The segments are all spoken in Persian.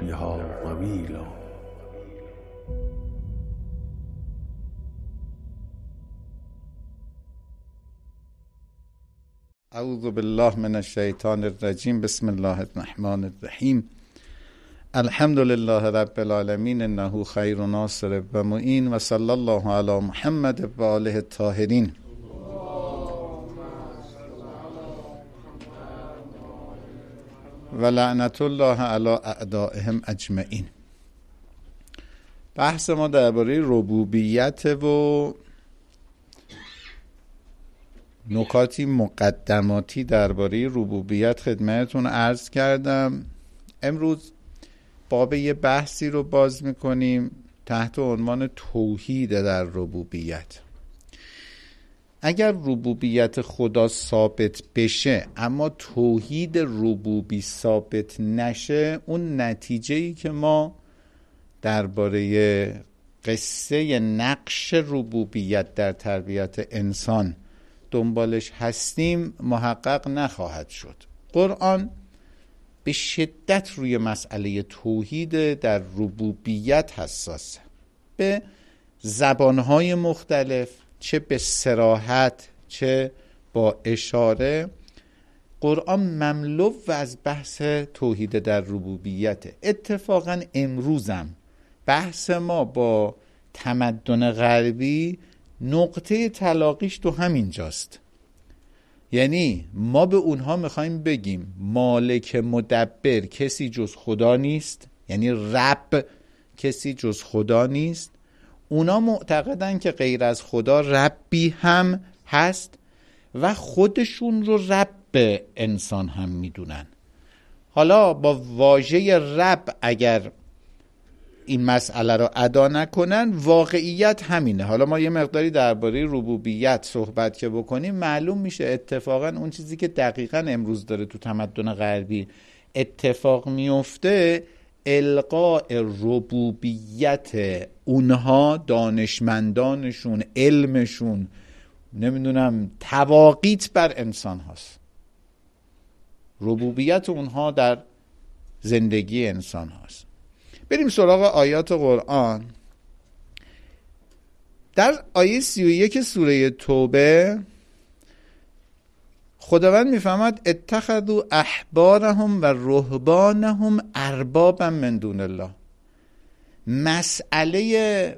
فيها طويلا. اعوذ بالله من الشیطان الرجیم. بسم الله الرحمن الرحیم. الحمد لله رب العالمین انه خیر ناصر و معین و صلی الله علی محمد و آله الطاهرین. و لعنت الله علی اعدائهم اجمعین. بحث ما درباره ربوبیت و نکاتی مقدماتی درباره ربوبیت خدمتتون عرض کردم. امروز باب یه بحثی رو باز میکنیم تحت عنوان توحید در ربوبیت. اگر ربوبیت خدا ثابت بشه اما توحید ربوبی ثابت نشه، اون نتیجه‌ای که ما درباره قصه نقش ربوبیت در تربیت انسان دنبالش هستیم محقق نخواهد شد. قرآن به شدت روی مسئله توحید در ربوبیت حساسه، به زبانهای مختلف، چه به صراحت چه با اشاره. قرآن مملو از بحث توحید در ربوبیت. اتفاقا امروزم بحث ما با تمدن غربی نقطه تلاقیش تو همین جاست. یعنی ما به اونها میخوایم بگیم مالک مدبر کسی جز خدا نیست، یعنی رب کسی جز خدا نیست. اونا معتقدن که غیر از خدا ربی هم هست و خودشون رو رب انسان هم میدونن. حالا با واژه رب اگر این مسئله رو ادا نکنن، واقعیت همینه. حالا ما یه مقداری درباره ربوبیت صحبت که بکنیم معلوم میشه اتفاقا اون چیزی که دقیقا امروز داره تو تمدن غربی اتفاق میفته، القاء ربوبیت اونها، دانشمندانشون، علمشون، نمیدونم تواقیت بر انسان هاست. ربوبیت اونها در زندگی انسان هاست. بریم سراغ آیات قرآن. در آیه 31 سوره توبه خداوند میفرماد اتخذوا احبارهم و رهبانهم اربابا من دون الله. مسئله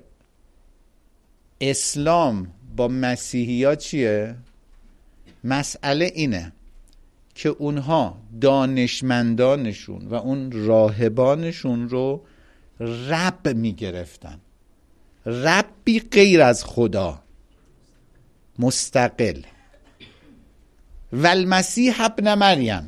اسلام با مسیحیات چیه؟ مسئله اینه که اونها دانشمندانشون و اون راهبانشون رو رب میگرفتن، ربی غیر از خدا، مستقل. و المسیح ابن مریم،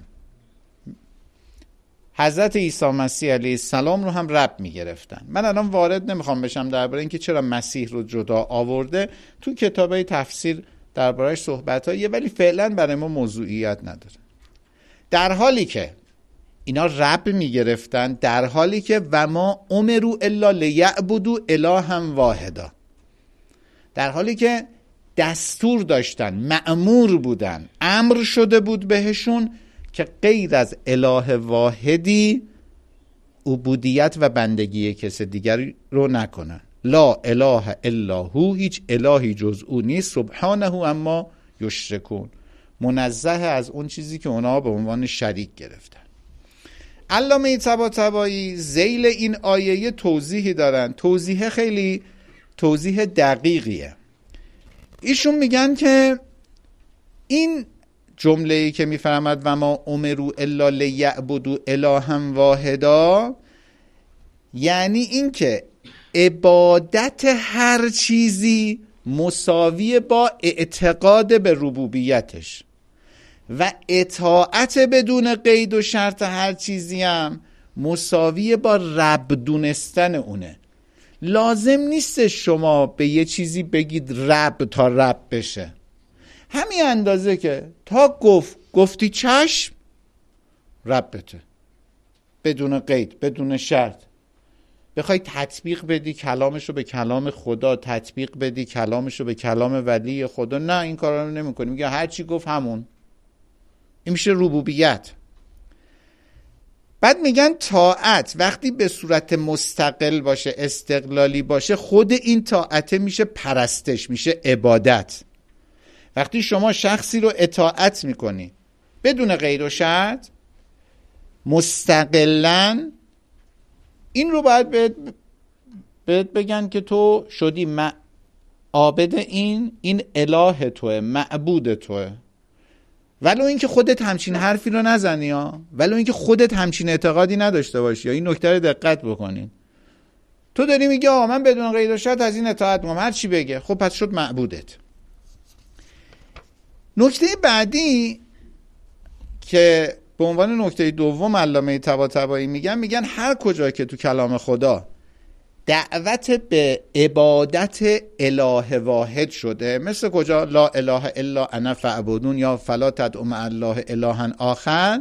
حضرت عیسی مسیح علیه السلام رو هم رب میگرفتن. من الان وارد نمیخوام بشم درباره اینکه چرا مسیح رو جدا آورده، تو کتابای تفسیر درباره‌اش صحبتاییه، ولی فعلا برای ما موضوعیت نداره. در حالی که اینا رب میگرفتن، در حالی که و ما امروا الا لیعبدوا الها واحدا، در حالی که دستور داشتن، مأمور بودن، امر شده بود بهشون که غیر از اله واحدی عبودیت و بندگی کس دیگری رو نکنن. لا اله الا هو، هیچ الهی جز او نیست، سبحانه اما یشرکون، منزه از اون چیزی که اونا به عنوان شریک گرفتن. علامه طباطبایی ذیل این آیه توضیحی دارن، توضیح خیلی توضیح دقیقیه. ایشون میگن که این جمله‌ای که میفرماد و ما امروا الا لیعبدوا الها واحدا، یعنی این که عبادت هر چیزی مساوی با اعتقاد به ربوبیتش و اطاعت بدون قید و شرط هر چیزی هم مساوی با رب دونستن اونه. لازم نیست شما به یه چیزی بگید رب تا رب بشه. همین اندازه که تا گفتی چشم، ربته، بدون قید، بدون شرط. بخوای تطبیق بدی کلامشو به کلام خدا، تطبیق بدی کلامشو به کلام ولی خدا، نه، این کارا رو نمی‌کنی. میگه هر چی گفت همون. این میشه ربوبیت. بعد میگن طاعت وقتی به صورت مستقل باشه، استقلالی باشه، خود این طاعت میشه پرستش، میشه عبادت. وقتی شما شخصی رو اطاعت میکنی بدون قید و شرط، مستقلاً، این رو باید بهت بگن که تو شدی عابد این اله توه، معبود توه. ولو اینکه خودت همچین حرفی رو نزنی ها، ولو اینکه خودت همچین اعتقادی نداشته باشی، این نکته رو دقت بکنین. تو داری میگی آقا من بدون قید و شرط از این اطاعت میکنم، هر چی بگه، خب پس شد معبودت. نکته بعدی که به عنوان نکته دوم علامه طباطبایی میگن هر کجا که تو کلام خدا دعوت به عبادت اله واحد شده، مثل کجا لا اله الا انا فاعبدون یا فلا تدعوا مع الله الها آخر،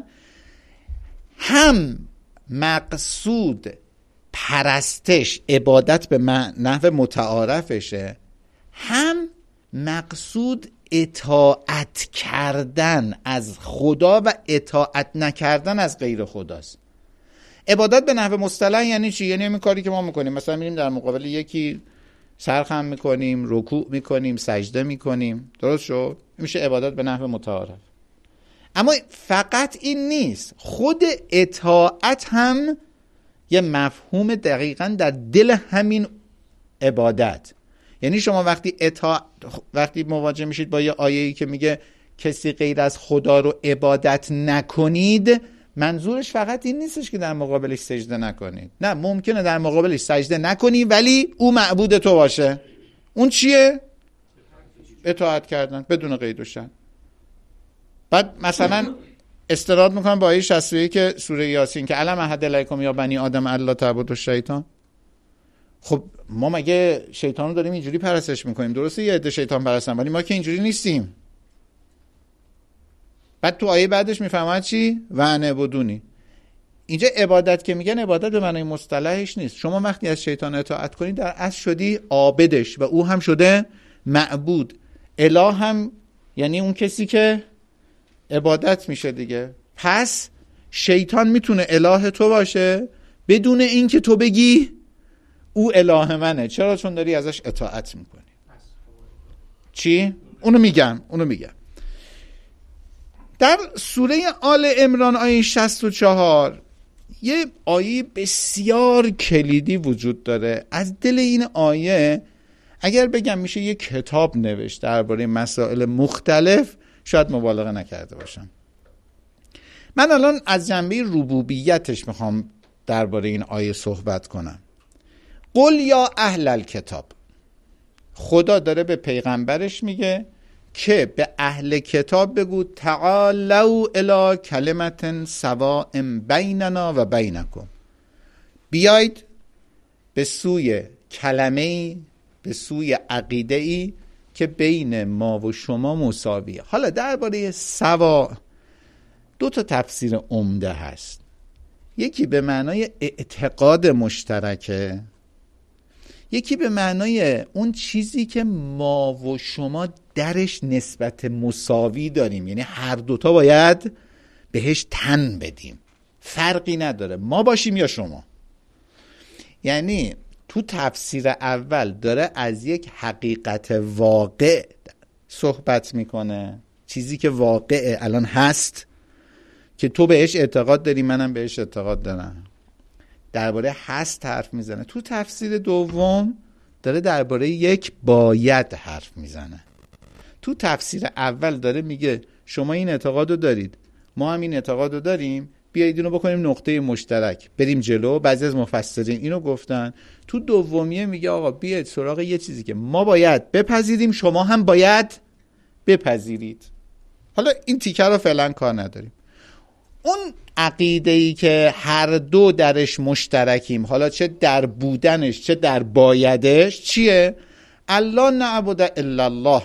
هم مقصود پرستش، عبادت به نحو متعارفشه، هم مقصود اطاعت کردن از خدا و اطاعت نکردن از غیر خداست. عبادت به نحو مصطلح یعنی چی؟ یعنی همین کاری که ما میکنیم، مثلا میریم در مقابل یکی سرخم میکنیم، رکوع میکنیم، سجده میکنیم، درست شد؟ میشه عبادت به نحو متعارف. اما فقط این نیست، خود اطاعت هم یه مفهوم دقیقاً در دل همین عبادت. یعنی شما وقتی مواجه میشید با یه آیه‌ای که میگه کسی غیر از خدا رو عبادت نکنید، منظورش فقط این نیستش که در مقابلش سجده نکنید. نه، ممکنه در مقابلش سجده نکنی ولی او معبود تو باشه. اون چیه؟ اطاعت کردن بدون قید و شرط. بعد مثلا استناد میکنم با آیه 61 که سوره یاسین که الم احد الیکم یا بنی آدم الا تعبدوا الشیطان. خب ما مگه شیطان رو داریم اینجوری پرستش میکنیم؟ درسته یه عده شیطان پرستن، ولی ما که اینجوری نیستیم. بعد تو آیه بعدش میفهمد چی؟ و انعبدونی. اینجا عبادت که میگن عبادت به معنای مصطلحش نیست. شما وقتی از شیطان اطاعت کنید در اصل شدی عابدش و او هم شده معبود. اله هم یعنی اون کسی که عبادت میشه دیگه. پس شیطان میتونه اله تو باشه بدون اینکه تو بگی او اله منه. چرا؟ چون داری ازش اطاعت میکنی. چی؟ اونو میگم. در سوره آل عمران آیه 64 یه آیه بسیار کلیدی وجود داره. از دل این آیه اگر بگم میشه یه کتاب نوشت درباره مسائل مختلف، شاید مبالغه نکرده باشم. من الان از جنبه ربوبیتش میخوام درباره این آیه صحبت کنم. قل یا اهل الکتاب، خدا داره به پیغمبرش میگه که به اهل کتاب بگو تعالوا الی کلمة سواء بیننا و بینکم، بیایید به سوی کلمه‌ای، به سوی عقیده‌ای که بین ما و شما مساویه. حالا درباره سوا دو تا تفسیر عمده هست. یکی به معنای اعتقاد مشترکه، یکی به معنای اون چیزی که ما و شما درش نسبت مساوی داریم، یعنی هر دوتا باید بهش تن بدیم، فرقی نداره ما باشیم یا شما. یعنی تو تفسیر اول داره از یک حقیقت واقع صحبت میکنه، چیزی که واقعه الان هست که تو بهش اعتقاد داری، منم بهش اعتقاد دارم، درباره هست حرف میزنه. تو تفسیر دوم داره درباره یک باید حرف میزنه. تو تفسیر اول داره میگه شما این اعتقادو دارید، ما هم این اعتقادو داریم، بیایید اینو بکنیم نقطه مشترک، بریم جلو. بعضی از مفسرین اینو گفتن. تو دومیه میگه آقا بیایید سراغ یه چیزی که ما باید بپذیریم، شما هم باید بپذیرید. حالا این تیکه رو فعلا کار نداریم. اون عقیده‌ای که هر دو درش مشترکیم، حالا چه در بودنش چه در بایدش، چیه؟ الله نعبد الا الله،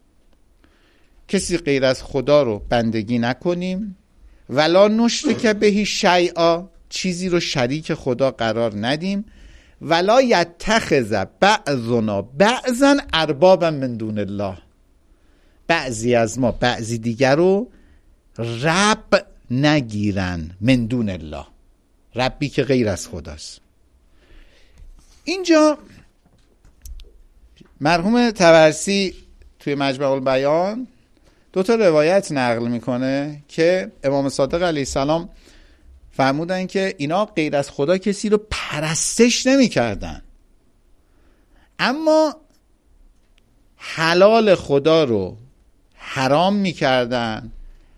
کسی غیر از خدا رو بندگی نکنیم، ولا نشرک به شیئا، چیزی رو شریک خدا قرار ندیم، ولا یتخذ بعضنا بعضا اربابا من دون الله، بعضی از ما بعضی دیگر رو رب نگیرن من دون الله. ربی که غیر از خداست. اینجا مرحوم طبرسی توی مجمع البیان 2 روایت نقل میکنه که امام صادق علیه السلام فرمودن که اینا غیر از خدا کسی رو پرستش نمیکردن، اما حلال خدا رو حرام میکردن،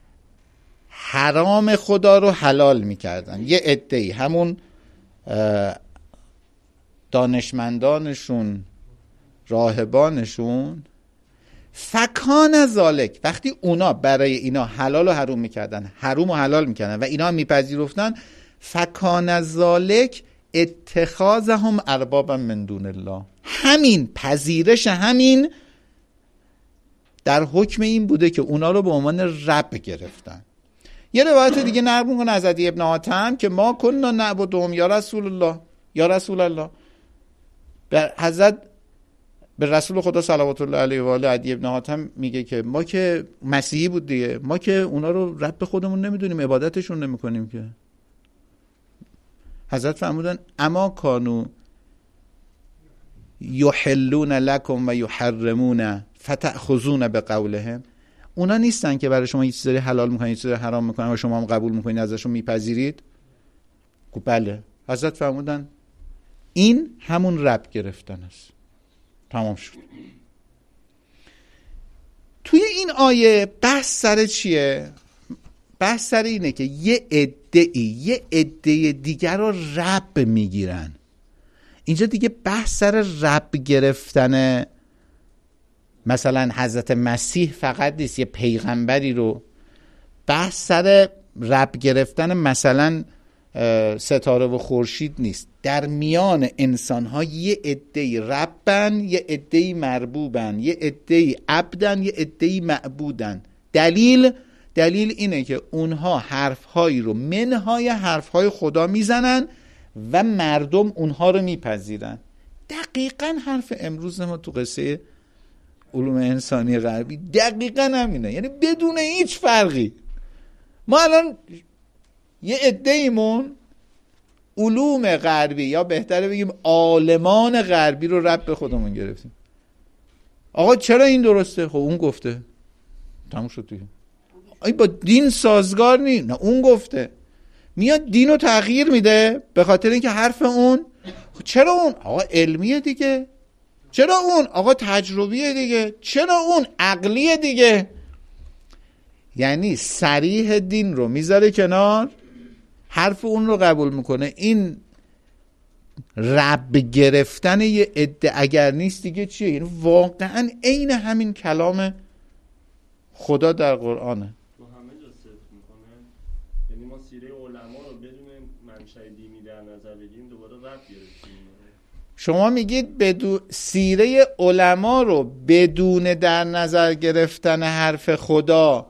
حرام خدا رو حلال میکردن. یه عده‌ای همون دانشمندانشون، راهبانشون، فکان ذالک، وقتی اونا برای اینا حلال و حرام میکردن، حرام و حلال میکردن و اینا هم میپذیرفتن، فکان ذالک اتخاذهم اربابا من دون الله، همین پذیرش همین در حکم این بوده که اونا رو به عنوان رب گرفتن. یه روایت دیگه نقل میکنه از عدی ابن حاتم که ما کنا نعبدهم یا رسول الله، یا رسول الله، به حضرت به رسول خدا صلوات الله علیه و آله عدی ابن حاتم میگه که ما که مسیحی بود دیگه، ما که اونا رو رب خودمون نمیدونیم، عبادتشون نمیکنیم که. حضرت فرمودن اما کانوا یحلون لکم و یحرمون فتأخذون بقولهم، اونا نیستن که برای شما یه چیزی حلال میکنن، یه چیزی حرام میکنن و شما هم قبول میکنید، ازشون میپذیرید؟ بله. حضرت فرمودن این همون رب گرفتن است. تمام شد. توی این آیه بحث سر چیه؟ بحث سر اینه که یه عده دیگر رو رب میگیرن. اینجا دیگه بحث سر رب گرفتن مثلا حضرت مسیح فقط نیست، یه پیغمبری رو. بحث سر رب گرفتن مثلا ستاره و خورشید نیست. در میان انسان ها یه عده‌ای ربن، یه عده‌ای مربوبن، یه عده‌ای عبدن، یه عده‌ای معبودن. دلیل اینه که اونها حرفهایی رو منهای حرفهای خدا میزنن و مردم اونها رو میپذیرن. دقیقاً حرف امروز ما تو قصه علوم انسانی غربی دقیقاً همینه، یعنی بدون هیچ فرقی. ما الان یه عده‌ایمون علوم غربی، یا بهتره بگیم عالمان غربی رو رب خودمون گرفتیم. آقا چرا این درسته؟ خب اون گفته، تموم شد دیگه. این با دین سازگار نیست، نه اون گفته. میاد دین رو تغییر میده به خاطر اینکه حرف اون. چرا اون؟ آقا علمیه دیگه. چرا اون؟ آقا تجربیه دیگه. چرا اون؟ عقلیه دیگه. یعنی صریح دین رو میذاره کنار، حرف اون رو قبول میکنه. این رب گرفتن یه عده اگر نیست دیگه چیه؟ یعنی واقعا عین همین کلام خدا در قرآنه. تو همه جا صدق میکنه. یعنی ما سیره علما رو بدون منشأ دینی در نظر بگیریم دوباره رب گرفتیم. شما میگید سیره علما رو بدون در نظر گرفتن حرف خدا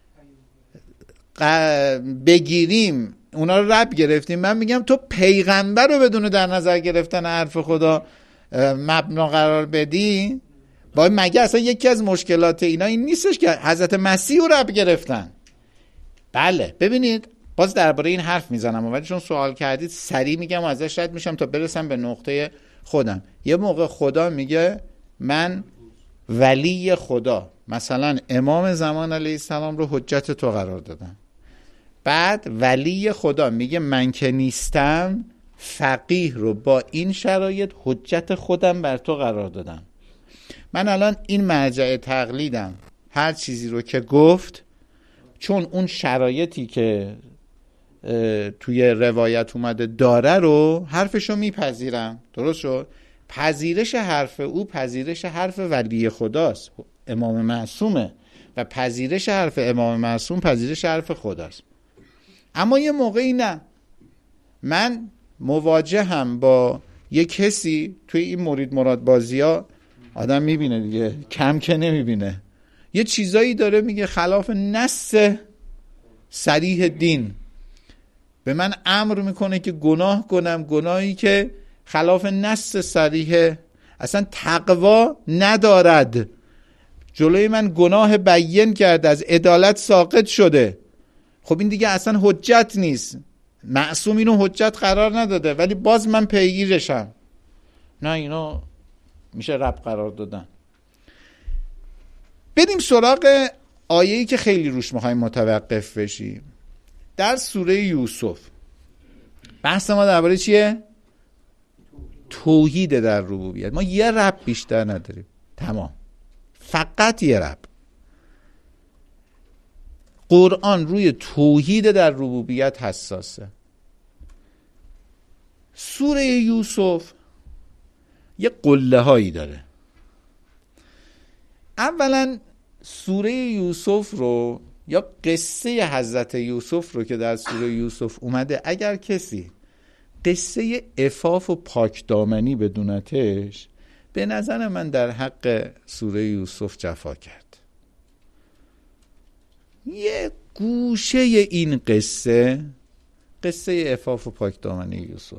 بگیریم، اونا رو رب گرفتیم. من میگم تو پیغمبر رو بدون در نظر گرفتن حرف خدا مبنا قرار بدی. باید مگه اصلا یکی از مشکلات اینا این نیستش که حضرت مسیح رو رب گرفتن؟ بله. ببینید باز درباره این حرف میزنم، ولی چون سوال کردید سریع میگم و ازش رد میشم تا برسم به نقطه خودم. یه موقع خدا میگه من ولی خدا، مثلا امام زمان علیه السلام رو حجت تو قرار دادم. بعد ولی خدا میگه من که نیستم فقیه رو با این شرایط حجت خودم بر تو قرار دادم. من الان این مرجع تقلیدم، هر چیزی رو که گفت، چون اون شرایطی که توی روایت اومده داره رو حرفشو میپذیرم. درست شد؟ پذیرش حرف او پذیرش حرف ولی خداست، امام معصومه، و پذیرش حرف امام معصوم پذیرش حرف خداست. اما یه موقعی نه، من مواجهم با یه کسی توی این مراد بازی ها، آدم میبینه دیگه، کم که نمیبینه، یه چیزایی داره میگه خلاف نص صریح دین، به من امر میکنه که گناه کنم، گناهی که خلاف نص صریح، اصلا تقوا ندارد، جلوی من گناه بیان کرد، از عدالت ساقط شده. خب این دیگه اصلا حجت نیست. معصوم اینو حجت قرار نداده ولی باز من پیگیرشم. نه اینو میشه رب قرار دادن. بریم سراغ آیه‌ای که خیلی روش میخوایم متوقف بشیم. در سوره یوسف بحث ما درباره چیه؟ توحید در ربوبیت. ما یه رب بیشتر نداریم، تمام، فقط یه رب. قرآن روی توحید در ربوبیت حساسه. سوره یوسف یه قله هایی داره. اولا سوره یوسف رو یا قصه حضرت یوسف رو که در سوره یوسف اومده، اگر کسی قصه عفاف و پاکدامنی بدونتش، به نظر من در حق سوره یوسف جفا کرد. یه گوشه این قصه عفاف و پاکدامنی یوسف،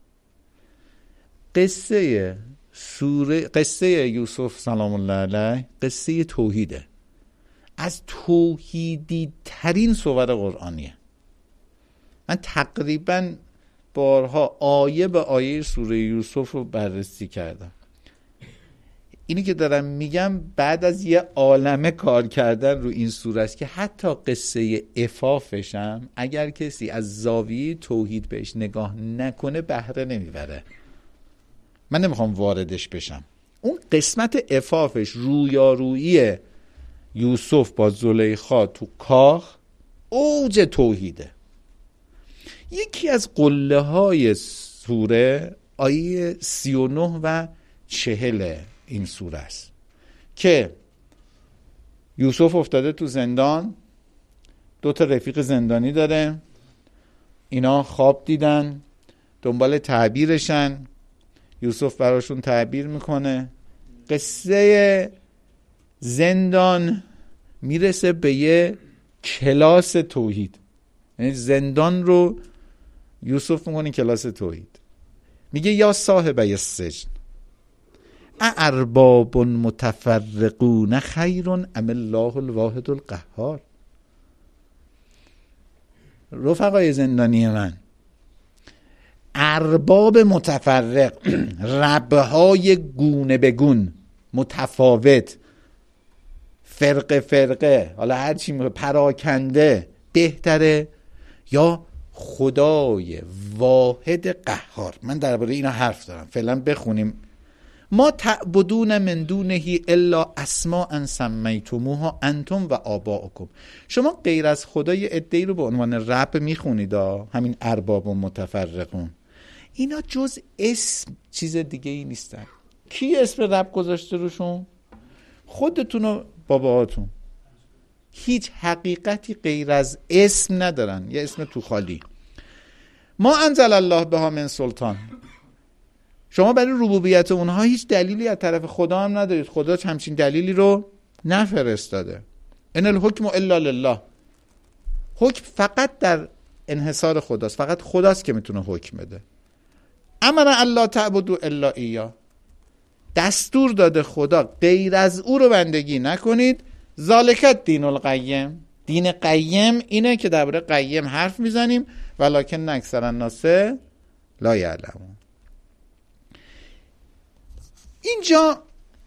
قصه یوسف سلام الله علیه قصه توحیده، از توحیدی ترین صور قرآنیه. من تقریبا بارها آیه به آیه سوره یوسف رو بررسی کردم. اینی که دارم میگم بعد از یه عالمه کار کردن رو این سوره است که حتی قصه عفافشم اگر کسی از زاویه توحید بهش نگاه نکنه بهره نمیبره. من نمیخوام واردش بشم. اون قسمت عفافش رویارویی یوسف با زلیخا تو کاخ اوج توحیده. یکی از قله های سوره آیه 39 و 40 این سوره است که یوسف افتاده تو زندان، 2 رفیق زندانی داره، اینا خواب دیدن، دنبال تعبیرشن، یوسف براشون تعبیر میکنه. قصه زندان میرسه به یه کلاس توحید، یعنی زندان رو یوسف میکنه کلاس توحید. میگه یا صاحب السجن ارباب متفرقون خیر ام الله الواحد القهار. رفقای زندانی من، ارباب متفرق، ربهای گونه به گون، متفاوت، فرقه، حالا هر چی پراکنده بهتره یا خدای واحد قهار؟ من درباره اینا حرف دارم، فعلا بخونیم. ما تعبدون من دونه الا اسماء سمیتموها انتم و آباؤکم. شما غیر از خدای عده‌ای رو به عنوان رب میخونید، همین ارباب و متفرقون، اینا جز اسم، چیز دیگه ای نیستن. کی اسم رب گذاشته روشون؟ خودتون و باباهاتون. هیچ حقیقتی غیر از اسم ندارن، یه اسم تو خالی. ما انزل الله بها من سلطان. شما برای ربوبیت اونها هیچ دلیلی از طرف خدا هم ندارید، خدا همچین دلیلی رو نفرستاده. ان الحکم الا لله. حکم فقط در انحصار خداست، فقط خداست که میتونه حکم بده. امر الله تعبدوا الا ایاه. دستور داده خدا غیر از او رو بندگی نکنید. ذالک دین القیم. دین قیم اینه که درباره قیم حرف میزنیم، ولکن اکثر الناس لا یعلمون. اینجا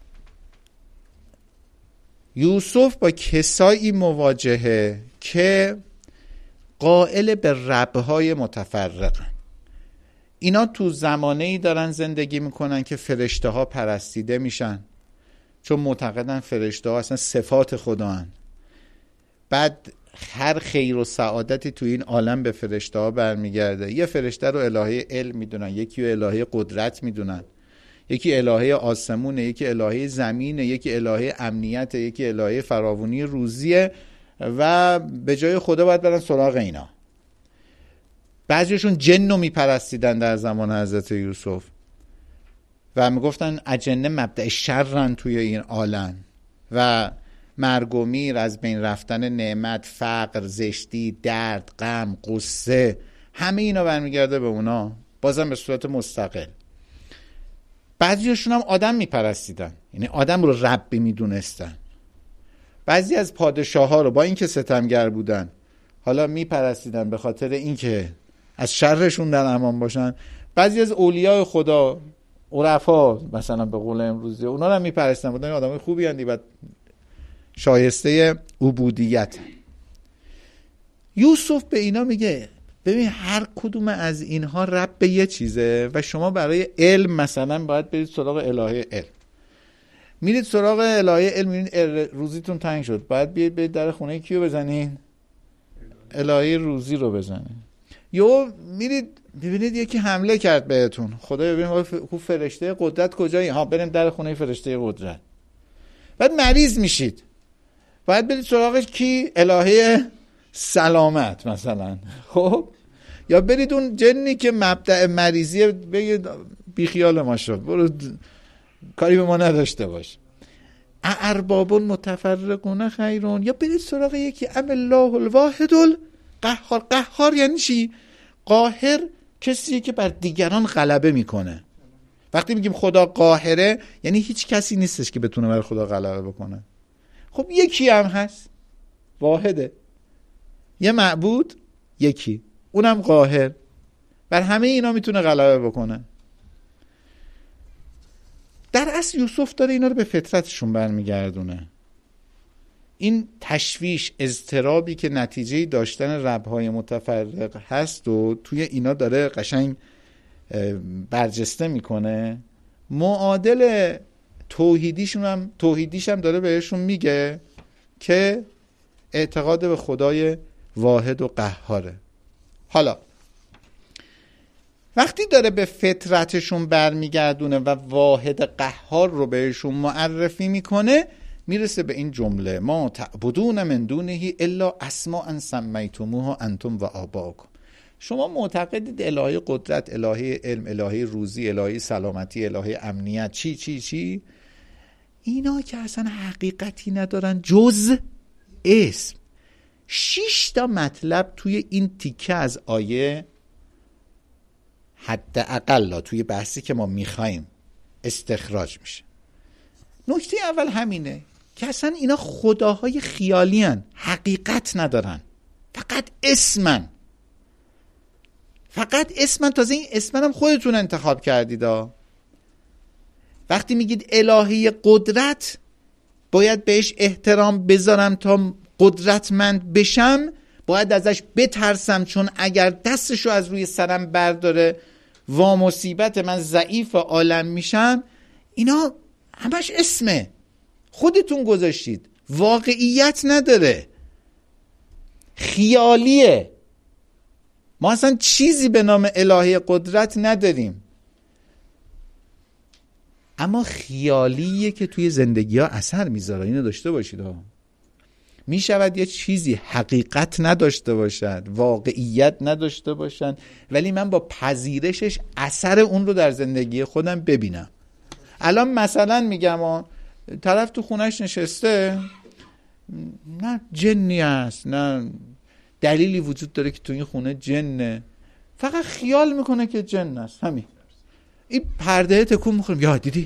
یوسف با کسایی مواجهه که قائل به ربهای متفرقن. اینا تو زمانه‌ای دارن زندگی میکنن که فرشته ها پرستیده میشن، چون معتقدن فرشته ها اصلا صفات خدا هن. بعد هر خیر و سعادتی تو این عالم به فرشته ها برمیگرده. یه فرشته رو الهه علم میدونن، یکی رو الهه قدرت میدونن، یکی الهه آسمونه، یکی الهه زمینه، یکی الهه امنیت، یکی الهه فراوانی روزیه و به جای خدا باید برن سراغ اینا. بعضیشون جن رو میپرستیدن در زمان حضرت یوسف و میگفتن اجنه مبدأ شرن توی این عالم و مرگ و میر، از بین رفتن نعمت، فقر، زشتی، درد، غم، غصه، همه اینا برمیگرده به اونا، بازم به صورت مستقل. بعضیشون هم آدم میپرستیدن، یعنی آدم رو رب میدونستن. بعضی از پادشاه ها رو با اینکه ستمگر بودن حالا میپرستیدن به خاطر اینکه از شرشون در امان باشن. بعضی از اولیاء خدا، عرفا مثلا به قول امروزی، اونا رو هم میپرستن، بودن آدمای خوبی هستند و شایسته عبودیت. یوسف به اینا میگه ببین هر کدوم از اینها رب به یه چیزه و شما برای علم مثلا باید برید سراغ الهه علم. میرید سراغ الهه علم، میرید روزیتون تنگ شد، باید برید در خونه کیو بزنین؟ الهه روزی رو بزنین. یا میرید ببینید یکی حمله کرد بهتون، خدا ببینید خوب فرشته قدرت کجایی؟ ها بریم در خونه فرشته قدرت. بعد مریض میشید، باید برید سراغش کی؟ الهه سلامت مثلا. خب یا برید اون جنی که مبدأ مریضیه بگید بیخیال ما شد، برو کاری به ما نداشته باش. ارباب متفرقون خیرون. یا برید سراغ یکی ام الله الواحد القهار. قهار یعنی چی؟ قاهر کسیه که بر دیگران غلبه میکنه. وقتی میگیم خدا قاهره یعنی هیچ کسی نیستش که بتونه بر خدا غلبه بکنه. خب یکی هم هست، واحده، یه معبود یکی، اونم قاهر، بر همه اینا میتونه غلبه بکنه. در اصل یوسف داره اینا رو به فطرتشون برمیگردونه. این تشویش، اضطرابی که نتیجه داشتن رب‌های متفرق هست و توی اینا داره قشنگ برجسته میکنه. معادل توحیدیش هم داره بهشون میگه که اعتقاد به خدای واحد و قهاره. حالا وقتی داره به فطرتشون برمیگردونه و واحد قهار رو بهشون معرفی میکنه، میرسه به این جمله ما تعبدون من دونه الا اسماء سمیتموها انتم و آباؤکم. شما معتقدید الهه قدرت، الهه علم، الهه روزی، الهه سلامتی، الهه امنیت، چی اینا که اصلا حقیقتی ندارن جز اسم. 6 تا مطلب توی این تیکه از آیه حداقل توی بحثی که ما میخوایم استخراج میشه. نکته اول همینه که اصلا اینا خداهای خیالی هن، حقیقت ندارن، فقط اسمن. تازه این اسمن هم خودتون انتخاب کردید. وقتی میگید الهه قدرت باید بهش احترام بذارم تا قدرتمند بشم، باید ازش بترسم چون اگر دستشو از روی سرم برداره وا مصیبت من ضعیف عالم میشم. اینا همش اسمه، خودتون گذاشتید، واقعیت نداره، خیالیه. ما اصلا چیزی به نام الهه قدرت نداریم، اما خیالیه که توی زندگی ها اثر میذاره. اینو داشته باشید. می شود یه چیزی حقیقت نداشته باشد، واقعیت نداشته باشد، ولی من با پذیرشش اثر اون رو در زندگی خودم ببینم. الان مثلا میگم طرف تو خونش نشسته، نه جنی هست، نه دلیلی وجود داره که تو این خونه جنه، فقط خیال میکنه که جن هست. همین این پرده تکون میخورم، یا دیدی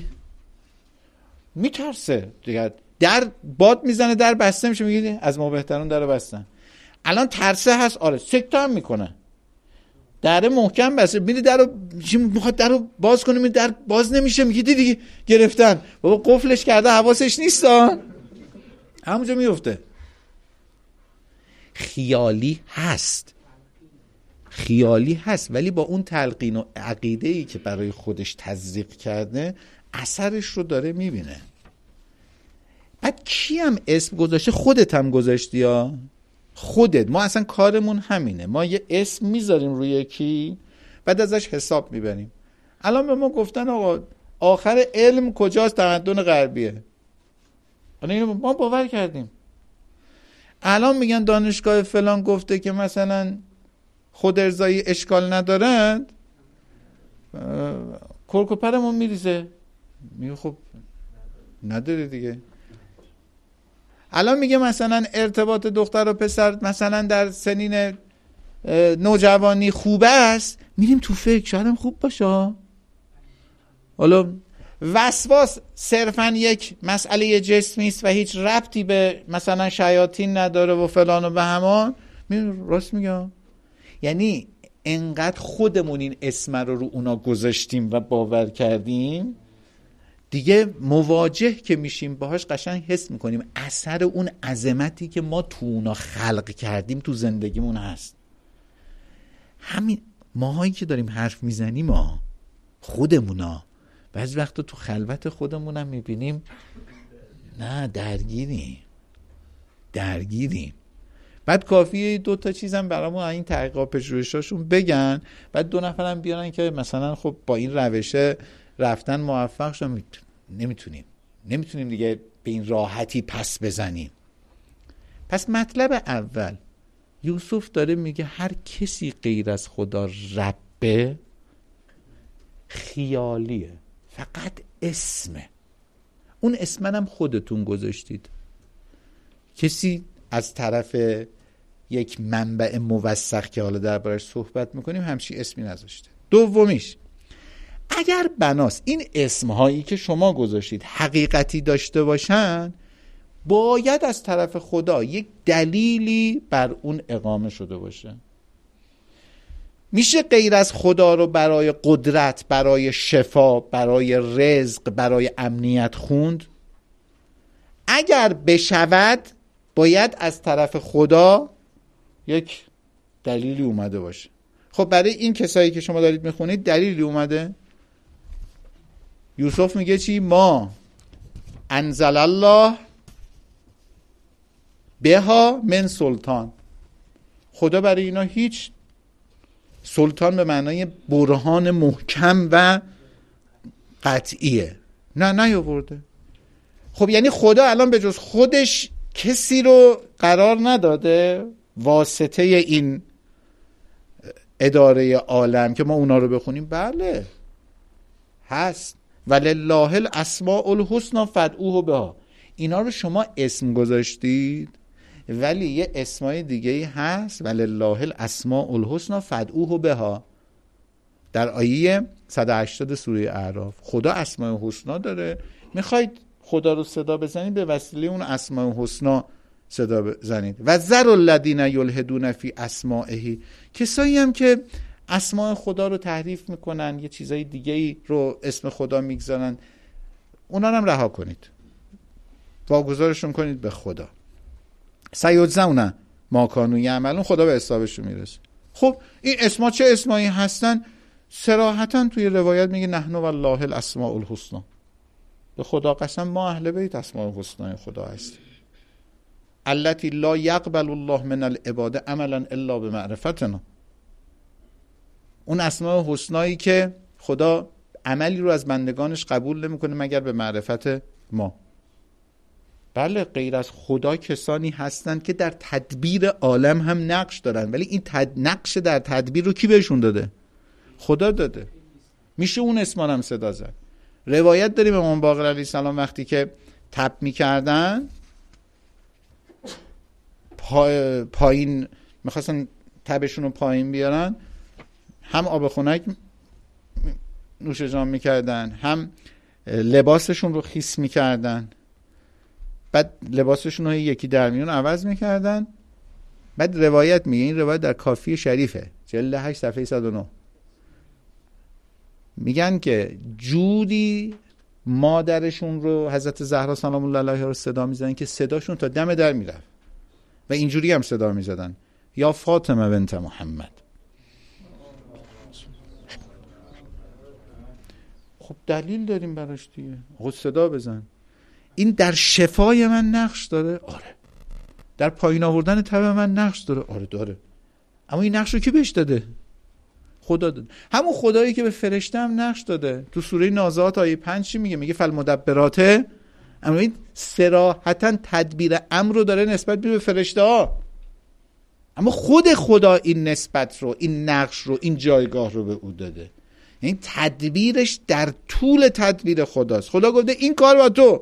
میترسه دیگه، در باد میزنه، در بسته میشه، میگه از ما بهترون در بستن. الان ترسه هست، آره سکته هم میکنه، در محکم بسته، میره در رو میخواد در رو باز کنه، میره در باز نمیشه، میگه دیگه گرفتن، بابا قفلش کرده حواسش نیست، همونجا میفته. خیالی هست ولی با اون تلقین و عقیده‌ای که برای خودش تزریق کرده اثرش رو داره میبینه. بعد کی هم اسم گذاشته؟ خودت هم گذاشتی یا خودت. ما اصلا کارمون همینه، ما یه اسم میذاریم روی یکی بعد ازش حساب میبریم. الان به ما گفتن آقا آخر علم کجاست؟ تمدن غربیه. اینو ما باور کردیم. الان میگن دانشگاه فلان گفته که مثلا خود ارضایی اشکال ندارند، کرکوپرمون میریزه، میگه خب نداره دیگه. الان میگه مثلا ارتباط دختر و پسر مثلا در سنین نوجوانی خوبه است، میریم تو فکر شاید هم خوب باشه. حالا وسواس صرفا یک مسئله جسمی است و هیچ ربطی به مثلا شیاطین نداره و فلان و به همان. راست میگم. یعنی انقدر خودمون این اسم رو اونا گذاشتیم و باور کردیم، دیگه مواجه که میشیم باهاش قشنگ حس میکنیم اثر اون عظمتی که ما تو اونا خلق کردیم تو زندگیمون هست. همین ماهایی که داریم حرف میزنیم، ما خودمونا بعضی وقتا تو خلوت خودمونم میبینیم نه درگیریم. بعد کافیه 2 چیزم برامون این تحقیقات پژوهشاشون بگن، بعد 2 نفرم بیارن که مثلا خب با این روشه رفتن موفق شدن. نمیتونیم دیگه به این راحتی پس بزنیم. پس مطلب اول یوسف داره میگه هر کسی غیر از خدا ربه خیالیه، فقط اسمه. اون اسمنم خودتون گذاشتید. کسی از طرف یک منبع موثق که حالا دربارش صحبت میکنیم همچی اسمی نذاشته. دومیش، اگر بناست این اسمهایی که شما گذاشتید حقیقتی داشته باشن، باید از طرف خدا یک دلیلی بر اون اقامه شده باشه. میشه غیر از خدا رو برای قدرت، برای شفا، برای رزق، برای امنیت خوند؟ اگر بشود باید از طرف خدا یک دلیلی اومده باشه. خب برای این کسایی که شما دارید میخونید دلیلی اومده؟ یوسف میگه چی؟ ما انزل الله بها من سلطان. خدا برای اینا هیچ سلطان به معنای برهان محکم و قطعیه نیاورده. خب یعنی خدا الان به جز خودش کسی رو قرار نداده واسطه این اداره عالم که ما اونا رو بخونیم؟ بله هست. ولله الاسماء الحسنی فادعوه بها. اینا رو شما اسم گذاشتید، ولی یه اسمای دیگه هست، ولله الاسماء الحسنی فادعوه بها. در آیه 180 سوره اعراف خدا اسماء حسنا داره. میخواید خدا رو صدا بزنید، به وسیله اون اسماء حسنا صدا بزنید. و ذر الذین یلحدون فی اسمائه. کسایی هم که اسماء خدا رو تحریف میکنن، یه چیزای دیگه رو اسم خدا میگذارن، اونا هم رها کنید، واگذارشون کنید به خدا. سیجزون ما کانوا یعملون. خدا به حسابشون میرسه. خب این اسما چه اسمایی هستن؟ صراحتا توی روایت میگه نحن والله الاسماء الحسنی. به خدا قسم ما اهل بیت اسماء الحسنی خدا هستیم. التي لا يقبل الله من العباد عملا الا بمعرفتنا. اون اسماء حسنایی که خدا عملی رو از بندگانش قبول نمیکنه مگر به معرفت ما. بله غیر از خدا کسانی هستند که در تدبیر عالم هم نقش دارن، ولی این نقش در تدبیر رو کی بهشون داده؟ خدا داده. میشه اون اسمان هم صدا زد. روایت داریم امام باقر علیه السلام وقتی که تب میکردن پایین میخواستن تبشون رو پایین بیارن، هم آب خنک نوش جان میکردن، هم لباسشون رو خیس میکردن، بعد لباسشون رو یکی در میون عوض میکردن. بعد روایت میگه، این روایت در کافی شریفه جلد 8 صفحه 109، میگن که جوری مادرشون رو حضرت زهرا سلام الله علیها رو صدا میزدن که صداشون تا دم در میرفت و اینجوری هم صدا میزدن یا فاطمه بنت محمد. خب دلیل داریم براش دیگه، خود صدا بزن. این در شفای من نقش داره؟ آره. در پایین آوردن تب من نقش داره؟ آره داره. اما این نقش رو کی بهش داده؟ خدا داده. همون خدایی که به فرشته هم نقش داده. تو سوره نازعات آیه 5 چی میگه؟ میگه فالمدبرات. اما این صراحتا تدبیر امر رو داره نسبت به فرشته ها، اما خود خدا این نسبت رو، این نقش رو، این جایگاه رو به او داده. یعنی تدبیرش در طول تدبیر خداست. خدا گفته این کار با تو.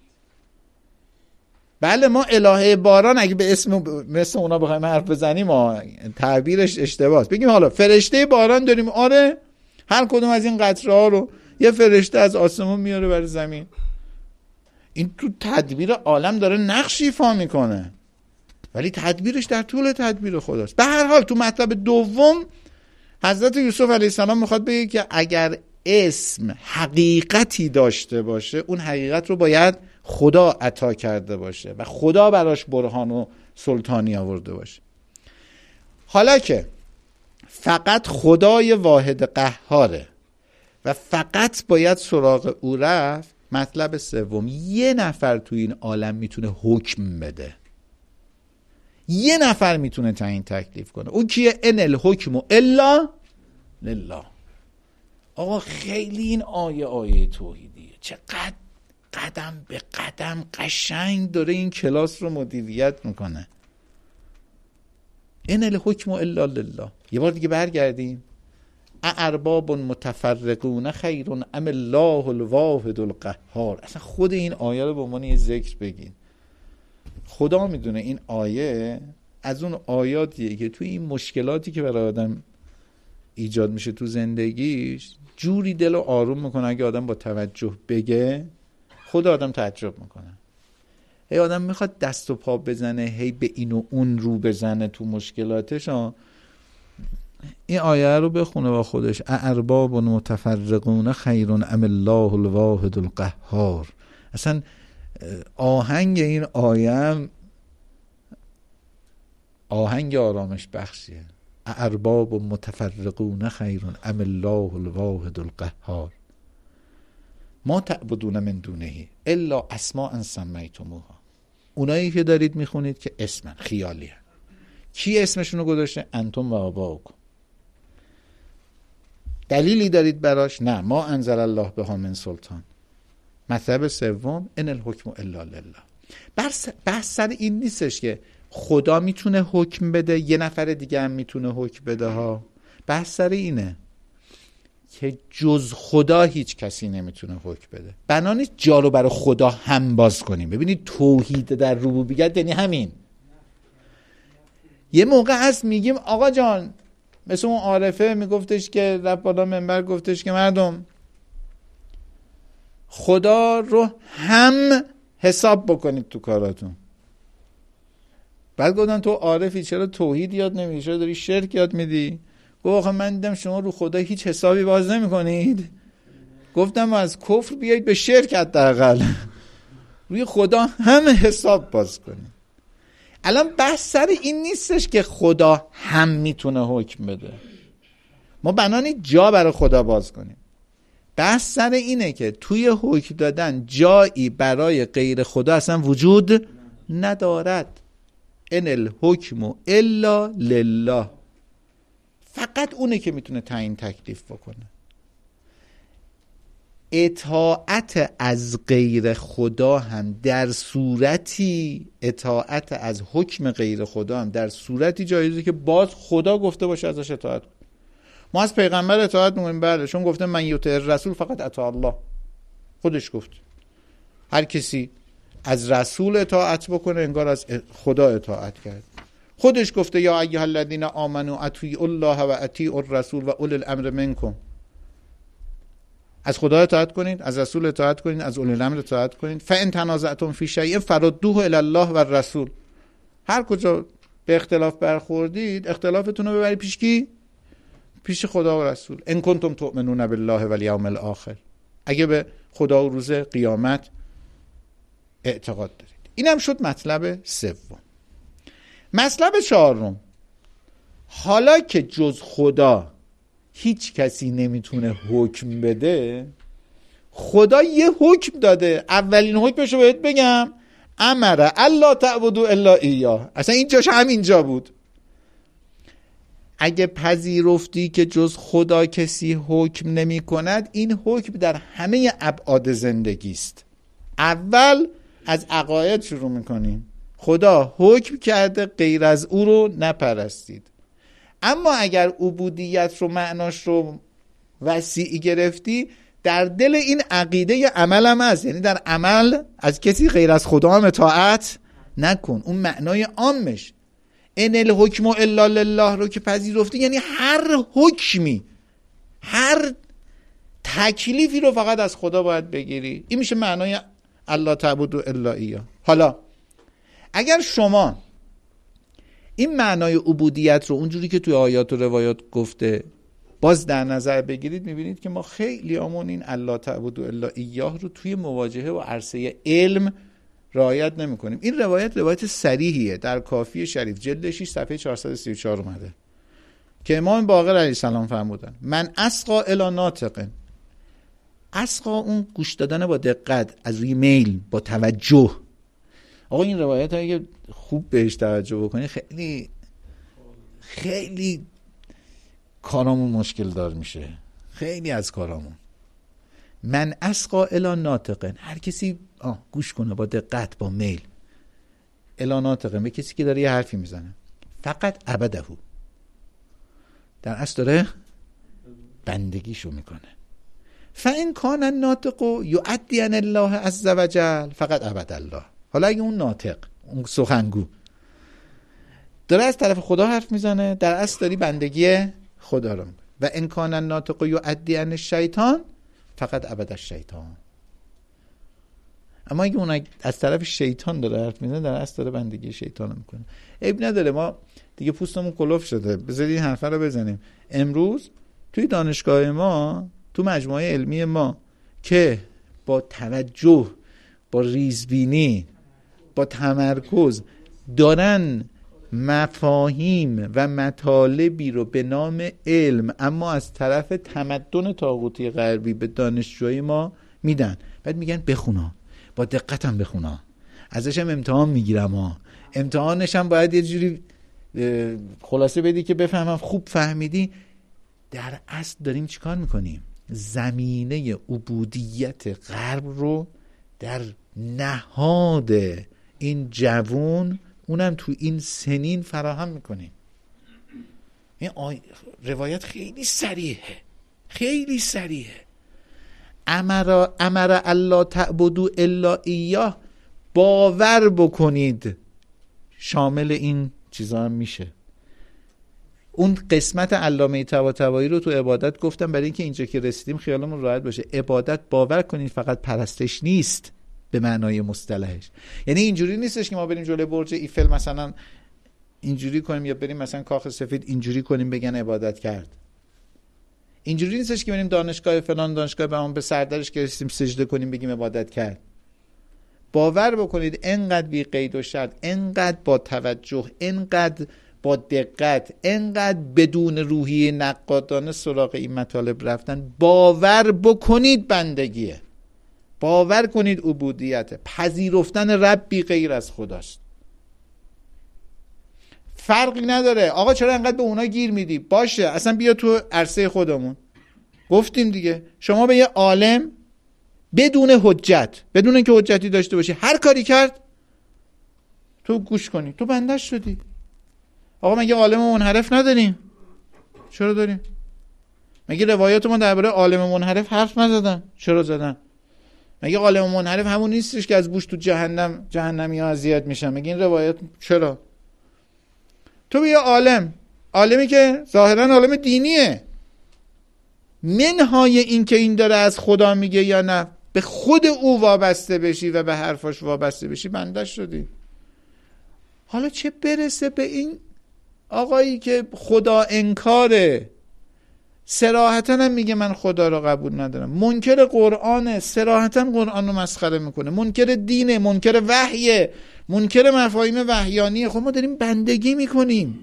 بله ما الهه باران اگه به اسم مثل اونا بخوایم حرف بزنیم تعبیرش اشتباهه. بگیم حالا فرشته باران داریم، آره، هر کدوم از این قطره ها رو یه فرشته از آسمون میاره بر زمین. این تو تدبیر عالم داره نقش ایفا میکنه، ولی تدبیرش در طول تدبیر خداست. به هر حال تو مطلب دوم حضرت یوسف علیه السلام میخواد بگه که اگر اسم حقیقتی داشته باشه، اون حقیقت رو باید خدا عطا کرده باشه و خدا براش برهان و سلطانی آورده باشه. حالا که فقط خدای واحد قهاره و فقط باید سراغ او رفت، مطلب سوم، یه نفر تو این عالم میتونه حکم بده، یه نفر میتونه تعیین تکلیف کنه. اون کیه؟ ان الحکم الا لله. آقا خیلی این آیه توحیدیه، چقدر قدم به قدم قشنگ داره این کلاس رو مدیریت میکنه. ان الحکم الا لله. یه بار دیگه برگردیم. ارباب متفرقون خیر ام الله الواحد القهار. اصلا خود این آیه رو به عنوان یه ذکر بگین. خدا میدونه این آیه از اون آیاتیه که توی این مشکلاتی که برای آدم ایجاد میشه تو زندگیش جوری دل رو آروم میکنه. اگه آدم با توجه بگه خود آدم تعجب میکنه. هی آدم میخواد دست و پا بزنه، هی به این و اون رو بزنه تو مشکلاتش. این آیه رو بخونه با خودش. ارباب متفرقون خیر ام الله الواحد القهار. اصلا آهنگ این آیه هم آهنگ آرامش بخشیه. ارباب متفرقون خیر ام الله الواحد القهار ما تعبدون من دونه الا اسماء سمیتموها. اونایی که دارید میخونید که اسمن، خیالیه. کی اسمشونو گذاشته؟ انتم و آباؤکم. دلیلی دارید براش؟ نه. ما انزل الله بها من سلطان. مطلب سوم ان الحکم الا لله. بحث سر این نیستش که خدا میتونه حکم بده، یه نفر دیگه هم میتونه حکم بده ها. بحث سر اینه که جز خدا هیچ کسی نمیتونه حکم بده. بنا نیست جا رو برای خدا هم باز کنیم. ببینید توحید در ربوبیت یعنی همین. یه موقع هست میگیم آقا جان، مثل اون عارفه میگفتش که رفت بالا منبر گفتش که مردم خدا رو هم حساب بکنید تو کاراتون. بعد گفتن تو عارفی، چرا توحید یاد نمیدی؟ چرا داری شرک یاد میدی؟ گفت آخه من دیدم شما رو خدا هیچ حسابی باز نمی کنید. گفتم از کفر بیایید به شرک حداقل روی خدا هم حساب باز کنید. الان بحث سر این نیستش که خدا هم میتونه حکم بده. ما بنانی جا برای خدا باز کنیم. بحث سر اینه که توی حکم دادن جایی برای غیر خدا اصلا وجود ندارد. ان الحکم الا لله. فقط اونه که میتونه تعیین تکلیف بکنه. اطاعت از غیر خدا هم در صورتی، اطاعت از حکم غیر خدا هم در صورتی جایزه که باز خدا گفته باشه ازش اطاعت. ما از پیغمبر اطاعت می‌کنیم، بله، چون گفته من یطیع الرسول فقط اطاع الله. خودش گفت هر کسی از رسول اطاعت بکنه انگار از خدا اطاعت کرد. خودش گفته یا ایها الذین آمنوا اطیعوا الله و اطیعوا الرسول و اولی الامر منکم. از خدا اطاعت کنید، از رسول اطاعت کنید، از اولی الامر اطاعت کنید. فان تنازعتم فی شیء فردوه الی الله و الرسول. هر کجا به اختلاف برخوردید اختلافتون رو ببرید پیش کی؟ پیش خدا و رسول. ان کنتم تؤمنون بالله و الیوم الاخر. اگه به خدا و روز قیامت اعتقاد دارید. اینم شد مطلب سوم. مطلب چهارم، حالا که جز خدا هیچ کسی نمیتونه حکم بده، خدا یه حکم داده. اولین حکمشو بهت بگم، امر الا تعبدوا الا ایاه. اصلا این جاش همینجا بود. اگه پذیرفتی که جز خدا کسی حکم نمی کند، این حکم در همه ابعاد زندگی است. اول از عقاید شروع میکنیم. خدا حکم کرده غیر از او رو نپرستید. اما اگر عبودیت رو معناش رو وسیع گرفتی، در دل این عقیده عمل هم هست. یعنی در عمل از کسی غیر از خدا هم اطاعت نکن. اون معنای عامش ان الحکم الا لله رو که پذیرفتی، یعنی هر حکمی، هر تکلیفی رو فقط از خدا باید بگیری. این میشه معنای الا تعبدوا الا ایاه. حالا اگر شما این معنای عبودیت رو اونجوری که توی آیات و روایات گفته باز در نظر بگیرید میبینید که ما خیلی همون این الا تعبدوا الا ایاه رو توی مواجهه و عرصه علم رعایت نمی کنیم. این روایت صریحیه، در کافی شریف جلد 6 صفحه 434 اومده که امام باقر علیه السلام فرمودن من اسقا الی ناطق. اسقا اون گوش دادن با دقت، از روی میل، با توجه. آقا این روایت اگه خوب بهش توجه بکنی خیلی خیلی کارامون مشکل دار میشه، خیلی از کارامون. من اسقا الی ناطق، هر کسی گوش کنه با دقت، با میل. الی ناطق، به کسی که داره یه حرفی میزنه. فقط عبده، در اصل داره بندگیشو میکنه. فان کان الناطق یؤدی عن الله عز وجل فقط عبد الله. حالا اگه اون ناطق، اون سخنگو داره از طرف خدا حرف میزنه، در اصل داری بندگی خدا رو میکنه. و ان کان الناطق یؤدی عن الشیطان فقط عبد الشیطان. اما اگه اون از طرف شیطان داره حرف میزنه، در اصل داره بندگی شیطان رو میکنه. عیب نداره، ما دیگه پوستمون کلوف شده، بذارید این حرفا رو بزنیم. امروز توی دانشگاه ما، تو مجموعه علمی ما که با توجه، با ریزبینی، با تمرکز دارن مفاهیم و مطالبی رو به نام علم اما از طرف تمدن طاغوتی غربی به دانشجوی ما میدن، بعد میگن بخونا، با دقتم بخونا، ازشم امتحان میگیرم، امتحانش هم باید یه جوری خلاصه بدی که بفهمم خوب فهمیدی. در اصل داریم چیکار میکنیم؟ زمینه عبودیت غرب رو در نهاد این جوون، اونم تو این سنین فراهم میکنیم. این روایت خیلی صریحه، خیلی صریحه. امر الله تعبدوا الا ایاه، باور بکنید، شامل این چیزا هم میشه. اون قسمت علامه طباطبایی رو تو عبادت گفتم برای اینکه اینجا که رسیدیم خیالمون راحت باشه. عبادت باور کنید فقط پرستش نیست به معنای مصطلحش. یعنی اینجوری نیستش که ما بریم جلوی برج ایفل مثلا اینجوری کنیم، یا بریم مثلا کاخ سفید اینجوری کنیم بگن عبادت کرد. اینجوری نیستش که بریم دانشگاه فلان دانشگاه به سردرش که رسیدیم سجده کنیم بگیم عبادت کرد. باور بکنید انقدر بی قید و شرط، انقدر با توجه، انقدر با دقت، انقدر بدون روحیه نقادانه سراغ این مطالب رفتن، باور بکنید بندگیه، باور کنید عبودیته، پذیرفتن ربی غیر از خداست. فرقی نداره آقا چرا انقدر به اونا گیر میدی؟ باشه اصلا بیا تو عرصه خودمون. گفتیم دیگه، شما به یه عالم بدون حجت، بدون اینکه حجتی داشته باشی، هر کاری کرد تو گوش کنی، تو بندش شدی. آقا مگه عالم منحرف نداریم؟ چرا داریم؟ مگه روایات ما درباره عالم منحرف حرف نزدن؟ چرا زدن؟ مگه عالم منحرف همون نیستش که از بوش تو جهنمی‌ها اذیت میشن؟ مگه این روایات چرا؟ تو به یه عالمی که ظاهرا عالم دینیه، منهای این که این داره از خدا میگه یا نه، به خود او وابسته بشی و به حرفاش وابسته بشی، بندش شدی. حالا چه برسه به این آقایی که خدا انکاره، صراحتاً هم میگه من خدا رو قبول ندارم، منکر قرآنه، صراحتاً قرآن رو مسخره میکنه، منکر دینه، منکر وحیه، منکر مفاهیم وحیانیه. خب ما داریم بندگی میکنیم.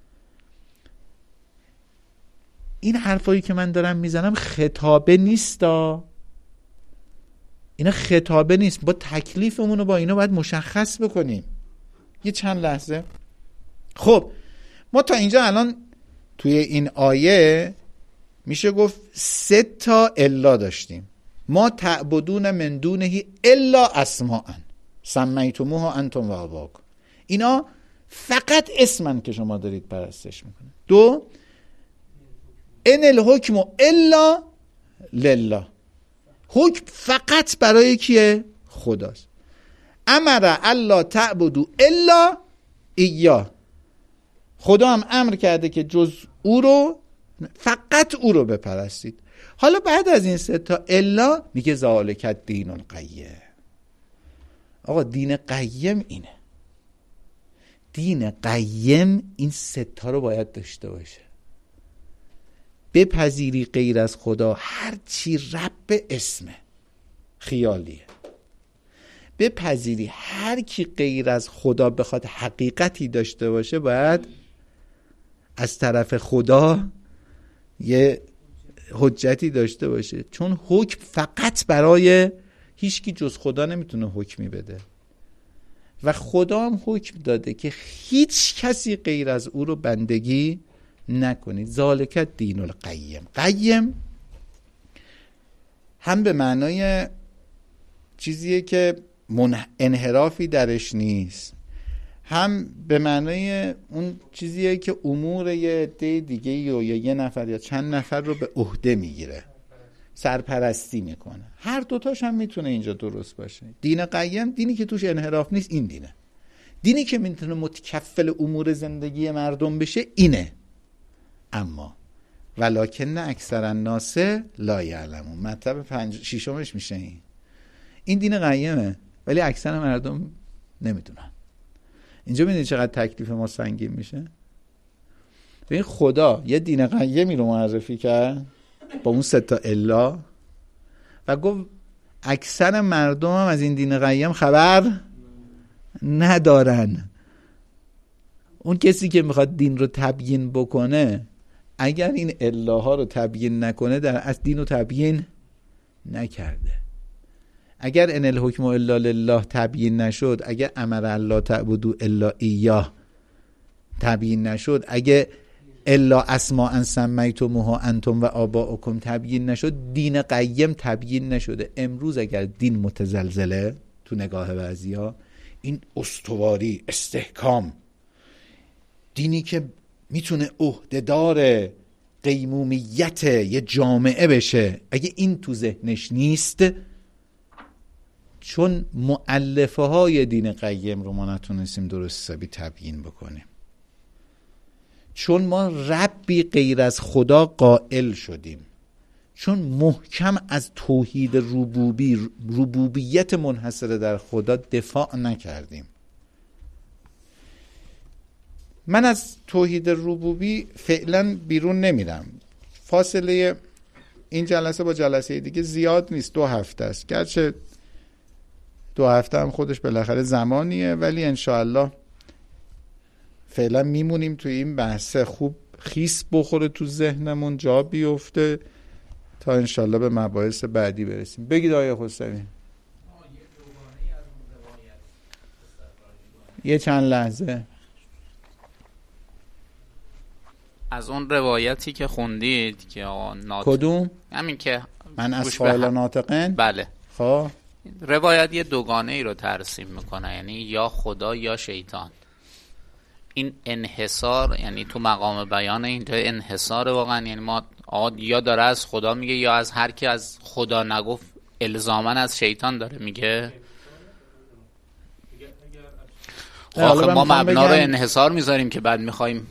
این حرفایی که من دارم میزنم خطابه نیستا، اینا خطابه نیست، با تکلیفمون رو با اینا باید مشخص بکنیم. یه چند لحظه. خب ما تا اینجا الان توی این آیه میشه گفت 3 تا الا داشتیم. ما تعبدون من دونه الا اسماء سمیتموها انتم و آباکم. اینا فقط اسمن که شما دارید پرستش میکنید. 2 ان الحکم الا لله، حکم فقط برای کیه؟ خداست. امر الله تعبدوا الا ایاه، خدا هم امر کرده که جز او رو، فقط او رو بپرستید. حالا بعد از این 3 تا الا میگه ذالک الدین القیم. آقا دین قیم اینه، دین قیم این 3 تا رو باید داشته باشه. بپذیری غیر از خدا هر چی رب اسمه خیالیه. بپذیری هر کی غیر از خدا بخواد حقیقتی داشته باشه باید از طرف خدا یه حجتی داشته باشه، چون حکم فقط برای هیچ کی جز خدا نمیتونه حکمی بده و خدا هم حکم داده که هیچ کسی غیر از او رو بندگی نکنید. ذالک الدین القیم. قیم هم به معنای چیزیه که انحرافی درش نیست، هم به معنای اون چیزیه که امور یه عده دیگه یا یه نفر یا چند نفر رو به عهده میگیره، سرپرستی میکنه. هر دوتاش هم میتونه اینجا درست باشه. دین قیم دینی که توش انحراف نیست این دینه. دینی که میتونه متکفل امور زندگی مردم بشه اینه. اما ولکن اکثر الناس لا یعلمون. مطلب 6مش میشه این دین قیمه ولی اکثر مردم نمیدونن. اینجا میدونی چقدر تکلیف ما سنگین میشه؟ ببین خدا یه دین قیمی رو معرفی کرد با اون 3 الا و گفت اکثر مردم هم از این دین قیم خبر ندارن. اون کسی که میخواد دین رو تبیین بکنه اگر این الاها رو تبیین نکنه در از دین رو تبیین نکرده. اگر ان الحکم الا لله تبیین نشد، اگر امر الله تعبدوا الا ایاه تبیین نشد، اگر الا اسماء سمیتموها انتم و آباؤکم تبیین نشد، دین قیم تبیین نشده. امروز اگر دین متزلزله تو نگاه بعضیا، این استواری استحکام دینی که میتونه عهدهدار قیمومیت یه جامعه بشه، اگه این تو ذهنش نیست، چون مؤلفه های دین قیم رو ما نتونستیم درست حسابی تبیین بکنیم، چون ما ربی غیر از خدا قائل شدیم، چون محکم از توحید ربوبیت منحصر در خدا دفاع نکردیم. من از توحید ربوبی فعلا بیرون نمیرم. فاصله این جلسه با جلسه دیگه زیاد نیست، 2 هفته است. گرچه 2 هفته هم خودش بالاخره زمانیه، ولی انشاءالله فعلا میمونیم توی این بحثه، خوب خیس بخوره تو ذهنمون، جا بیفته تا انشاءالله به مباحث بعدی برسیم. بگید آقای خسروی. یه چند لحظه از اون روایتی که خوندید که کدوم؟ همین که من از قائل ناطقن. بله. خب روایت یه دوگانه ای رو ترسیم میکنه، یعنی یا خدا یا شیطان. این انحصار یعنی تو مقام بیان اینجا انحصار واقعا، یعنی ما یا داره از خدا میگه یا از هر کی از خدا نگفت الزاما از شیطان داره میگه. خب ما مبنا رو انحصار میذاریم که بعد میخوایم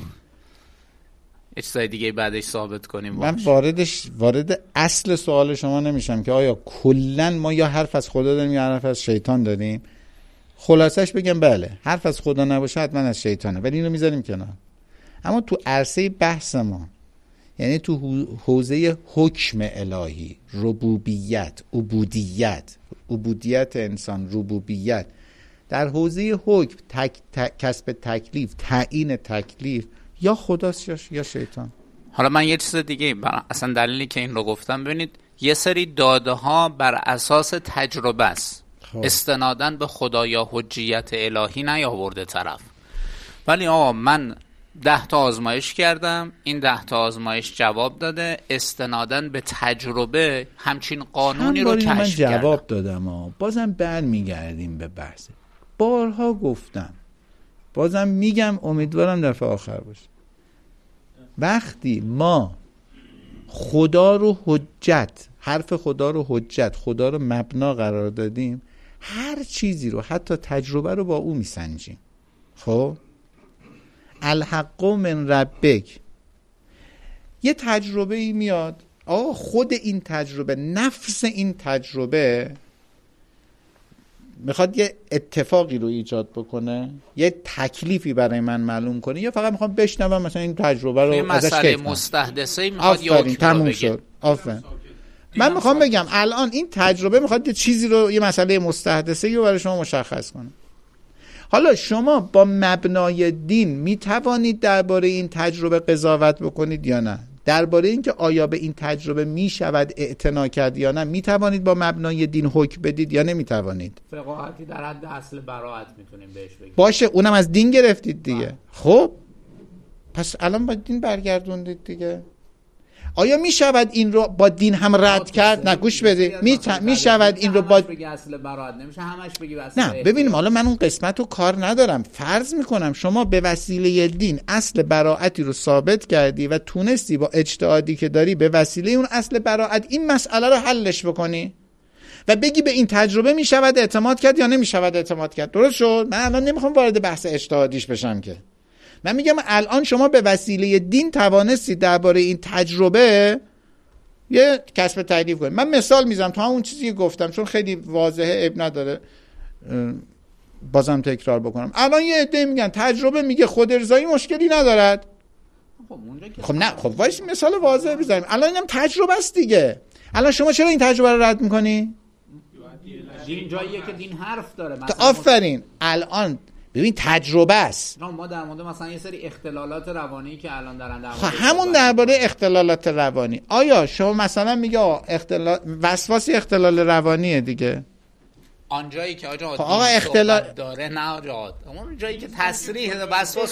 چیزای دیگه بعدش ثابت کنیم. من وارد اصل سوال شما نمیشم که آیا کلا ما یا حرف از خدا داریم یا حرف از شیطان داریم. خلاصش بگم بله، حرف از خدا نباشه حتما از شیطانه، ولی اینو میذاریم کنار. اما تو عرصه بحث ما، یعنی تو حوزه حکم الهی، ربوبیت، عبودیت انسان، ربوبیت، در حوزه حکم کسب تکلیف، تعیین تکلیف، یا خداست یا شیطان. حالا من یه چیز دیگه اصلا دلیلی که این رو گفتم، ببینید یه سری داده ها بر اساس تجربه است، استنادن به خدا یا حجیت الهی نیاورده طرف. ولی آقا من 10 تا آزمایش کردم، این 10 تا آزمایش جواب داده، استنادن به تجربه همچین قانونی رو کشف من جواب کردم. دادم بازم برمیگردیم به بحث. بارها گفتم، بازم میگم، امیدوارم دفعه آخر باشه. وقتی ما خدا رو حجت، حرف خدا رو حجت، خدا رو مبنا قرار دادیم، هر چیزی رو حتی تجربه رو با او میسنجیم. خب الحق من ربک، یه تجربه ای میاد، خود این تجربه، نفس این تجربه میخواد یه اتفاقی رو ایجاد بکنه، یه تکلیفی برای من معلوم کنه، یا فقط میخوام بشنوم مثلا این تجربه رو ازش مسئله مستحدثه میخواد یه حکم تموم شد. آفرین. من میخوام بگم الان این تجربه میخواد یه چیزی رو، یه مسئله مستحدثه رو برای شما مشخص کنه. حالا شما با مبنای دین میتوانید درباره این تجربه قضاوت بکنید یا نه؟ درباره اینکه آیا به این تجربه میشود اعتنا کرد یا نه میتوانید با مبنای دین حکم بدید یا نمیتوانید؟ فقاهتی در حد اصل براءت میتونیم بهش بگیم. باشه، اونم از دین گرفتید دیگه. خب پس الان با دین برگردوندید دیگه. آیا می شود این رو با دین هم رد کرد؟ نه گوش بده، می شود این رو با اصل براءت نمیشه همش بگی اصل. نه ببینیم، حالا من اون قسمت رو کار ندارم. فرض میکنم شما به وسیله دین اصل براءتی رو ثابت کردی و تونستی با اجتهادی که داری به وسیله اون اصل براءت این مسئله رو حلش بکنی و بگی به این تجربه می شود اعتماد کرد یا نمی شود اعتماد کرد. درست شد؟ من الان نمیخوام وارد بحث اجتهادیش بشم که من میگم الان شما به وسیله دین توانستید درباره این تجربه یه کسب تکلیف کنید. من مثال میزنم تو همون چیزی که گفتم چون خیلی واضحه، عیب نداره بازم تکرار بکنم. الان یه عده میگن تجربه میگه خود ارضایی مشکلی ندارد. خب نه، خب وایس مثال واضح بزنیم. الان اینم تجربه است دیگه. الان شما چرا این تجربه رو رد میکنی؟ دین جاییه که دین حرف داره. آفرین. الان ببین تجربه است. ما در مورد مثلا یه سری اختلالات روانی که الان دارن در همون درباره اختلالات روانی. آیا شما مثلا میگه وسواس اختلال روانیه دیگه؟ آنجایی که آقا اختلال داره، نه آقا اون جایی که تصریح وسواس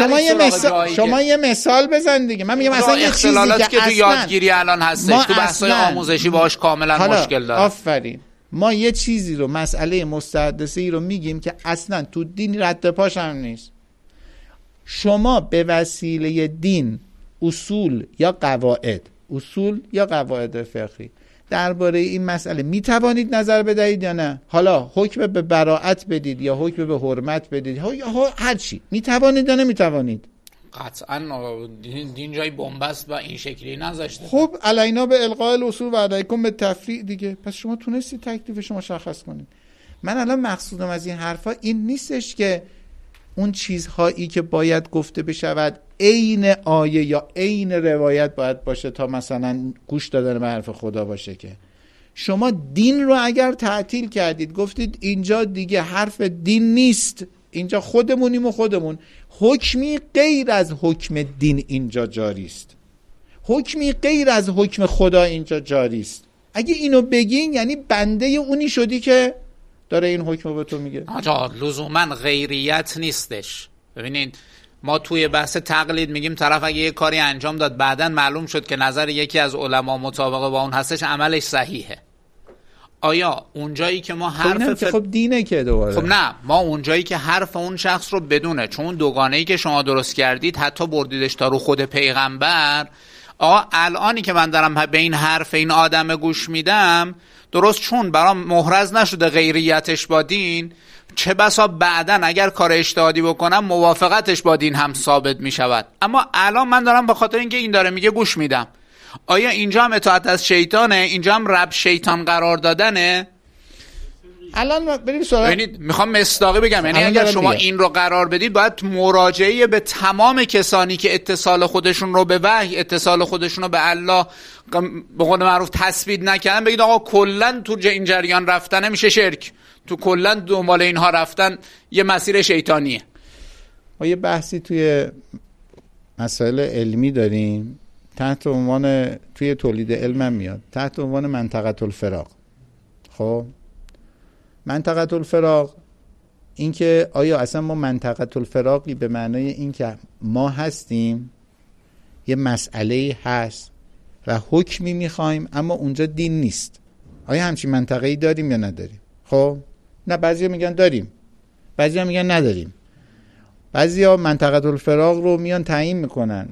شما یه مثال بزن دیگه. من میگم مثلا یه چیزی که تو یادگیری الان هستش، تو بحث‌های آموزشی باهاش کاملا مشکل داره. آفرین. ما یه چیزی رو، مسئله مستحدثه‌ای رو میگیم که اصلا تو دین رد پاش هم نیست. شما به وسیله دین اصول یا قواعد فقهی درباره این مسئله میتوانید نظر بدهید یا نه؟ حالا حکم به براءت بدید یا حکم به حرمت بدید یا هر چی، میتوانید یا نمیتوانید؟ قطعا دین جای بنبست و این شکلی نذاشته. خب علینا به القاء الاصول و علیکم به تفریع دیگه. پس شما تونستید تکلیفش مشخص کنید. من الان مقصودم از این حرفا این نیستش که اون چیزهایی که باید گفته بشود عین آیه یا عین روایت باید باشه تا مثلا گوش دادن به حرف خدا باشه. که شما دین رو اگر تعطیل کردید، گفتید اینجا دیگه حرف دین نیست، اینجا خودمونیم و خودمون، حکمی غیر از حکم دین اینجا جاری است، حکمی غیر از حکم خدا اینجا جاری است. اگه اینو بگین یعنی بنده اونی شدی که داره این حکم به تو میگه. آجا لزوما غیریت نیستش. ببینید ما توی بحث تقلید میگیم طرف اگه یه کاری انجام داد بعداً معلوم شد که نظر یکی از علما مطابقه با اون هستش، عملش صحیحه. آیا اونجایی که ما حرف خب دینه که دوباره، خب نه، ما اونجایی که حرف اون شخص رو بدونه، چون دوگانه‌ای که شما درست کردید حتی بردیدش تا رو خود پیغمبر. آقا الانی که من دارم به این حرف این آدم گوش میدم، درست چون برام محرز نشده غیریتش با دین، چه بسا بعدن اگر کار اجتهادی بکنم موافقتش با دین هم ثابت می شود. اما الان من دارم به خاطر اینکه این داره میگه گوش میدم. آیا اینجا هم اطاعت از شیطانه؟ اینجا هم رب شیطان قرار دادنه؟ الان بریم سراغ. ببینید میخوام مصداقی بگم، یعنی اگر شما این رو قرار بدید باید مراجعه به تمام کسانی که اتصال خودشون رو به وحی، اتصال خودشون رو به الله به قول معروف تثبیت نکردن، بگید آقا کلا تو این جریان رفتن میشه شرک، تو کلا دنبال اینها رفتن یه مسیر شیطانیه. ما یه بحثی توی مسائل علمی داریم تحت عنوان، توی تولید علم میاد تحت عنوان منطقه الفراق. خب منطقه الفراق این که آیا اصلا ما منطقه الفراقی به معنای این که ما هستیم، یه مسئله هست و حکمی میخوایم اما اونجا دین نیست، آیا همچین منطقه‌ای داریم یا نداریم؟ خب نه، بعضیا میگن داریم، بعضیا میگن نداریم. بعضیا منطقه الفراق رو میان تعیین میکنن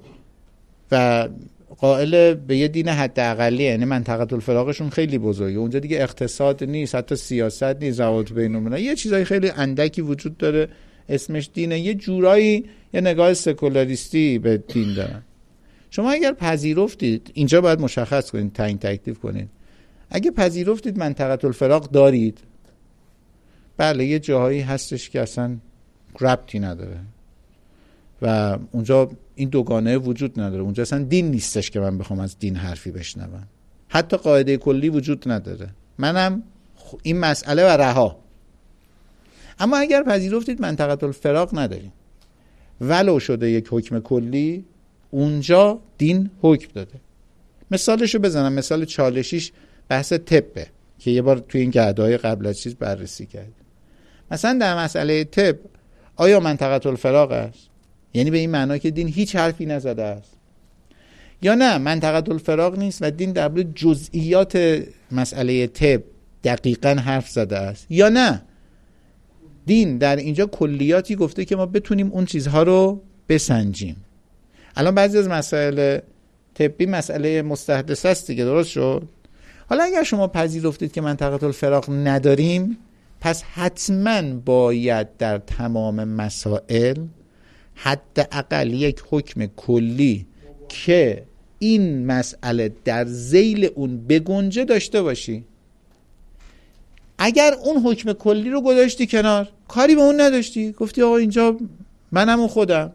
و قائل به یه دین حداقلیه، یعنی منطقه الفراقشون خیلی بزرگه، اونجا دیگه اقتصاد نیست، حتی سیاست نیست، روابط بین الملل، یه چیزای خیلی اندکی وجود داره اسمش دینه. یه جورایی یه نگاه سکولاریستی به دین دارن. شما اگر پذیرفتید، اینجا باید مشخص کنید، تعیین تکلیف کنید، اگه پذیرفتید منطقه الفراق دارید بله یه جاهایی هستش که اصلا ربطی نداره و اونجا این دوگانه وجود نداره، اونجا اصلا دین نیستش که من بخوام از دین حرفی بشنوم، حتی قاعده کلی وجود نداره، منم این مسئله و رها. اما اگر پذیرفتید منطقه الفراق نداریم ولو شده یک حکم کلی، اونجا دین حکم داده. مثالشو بزنم، مثال چالشیش بحث طبه که یه بار توی این گردهای قبل از چیز بررسی کرد. مثلا در مسئله طب آیا منطقه الفراق است؟ یعنی به این معنی که دین هیچ حرفی نزده است، یا نه منطقه الفراق نیست و دین در مورد جزئیات مسئله طب دقیقاً حرف زده است، یا نه دین در اینجا کلیاتی گفته که ما بتونیم اون چیزها رو بسنجیم. الان بعضی از مسائل طبی مسئله مستحدث است دیگه، درست شد؟ حالا اگر شما پذیرفتید که منطقه الفراق نداریم، پس حتما باید در تمام مسائل حداقل یک حکم کلی که این مسئله در ذیل اون بگنجه داشته باشی. اگر اون حکم کلی رو گذاشتی کنار، کاری به اون نداشتی، گفتی آقا اینجا منم و خودم،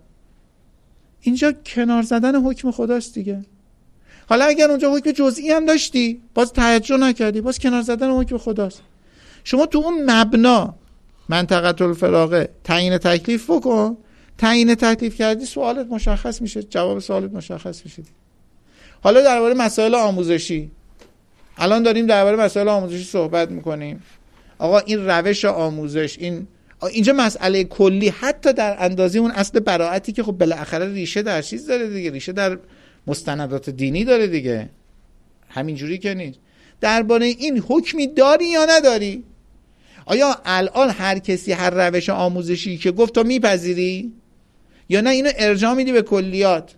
اینجا کنار زدن حکم خداست دیگه. حالا اگر اونجا حکم جزئی هم داشتی، باز توجه نکردی، باز کنار زدن حکم خداست. شما تو اون مبنا منطقه الفراقه تعیین تکلیف بکن، تعیین تکلیف کردی سوالت مشخص میشه، جواب سوالت مشخص میشه. حالا درباره مسائل آموزشی، الان داریم درباره مسائل آموزشی صحبت میکنیم. آقا این روش آموزش، اینجا مسئله کلی حتی در اندازه اون اصل براءتی که خب بالاخره ریشه در چیز داره دیگه، ریشه در مستندات دینی داره دیگه، همینجوری که نیست. درباره این حکمی داری یا نداری؟ آیا الان هر کسی هر روش آموزشی که گفت تو میپذیری یا نه اینو ارجاع میدی به کلیات؟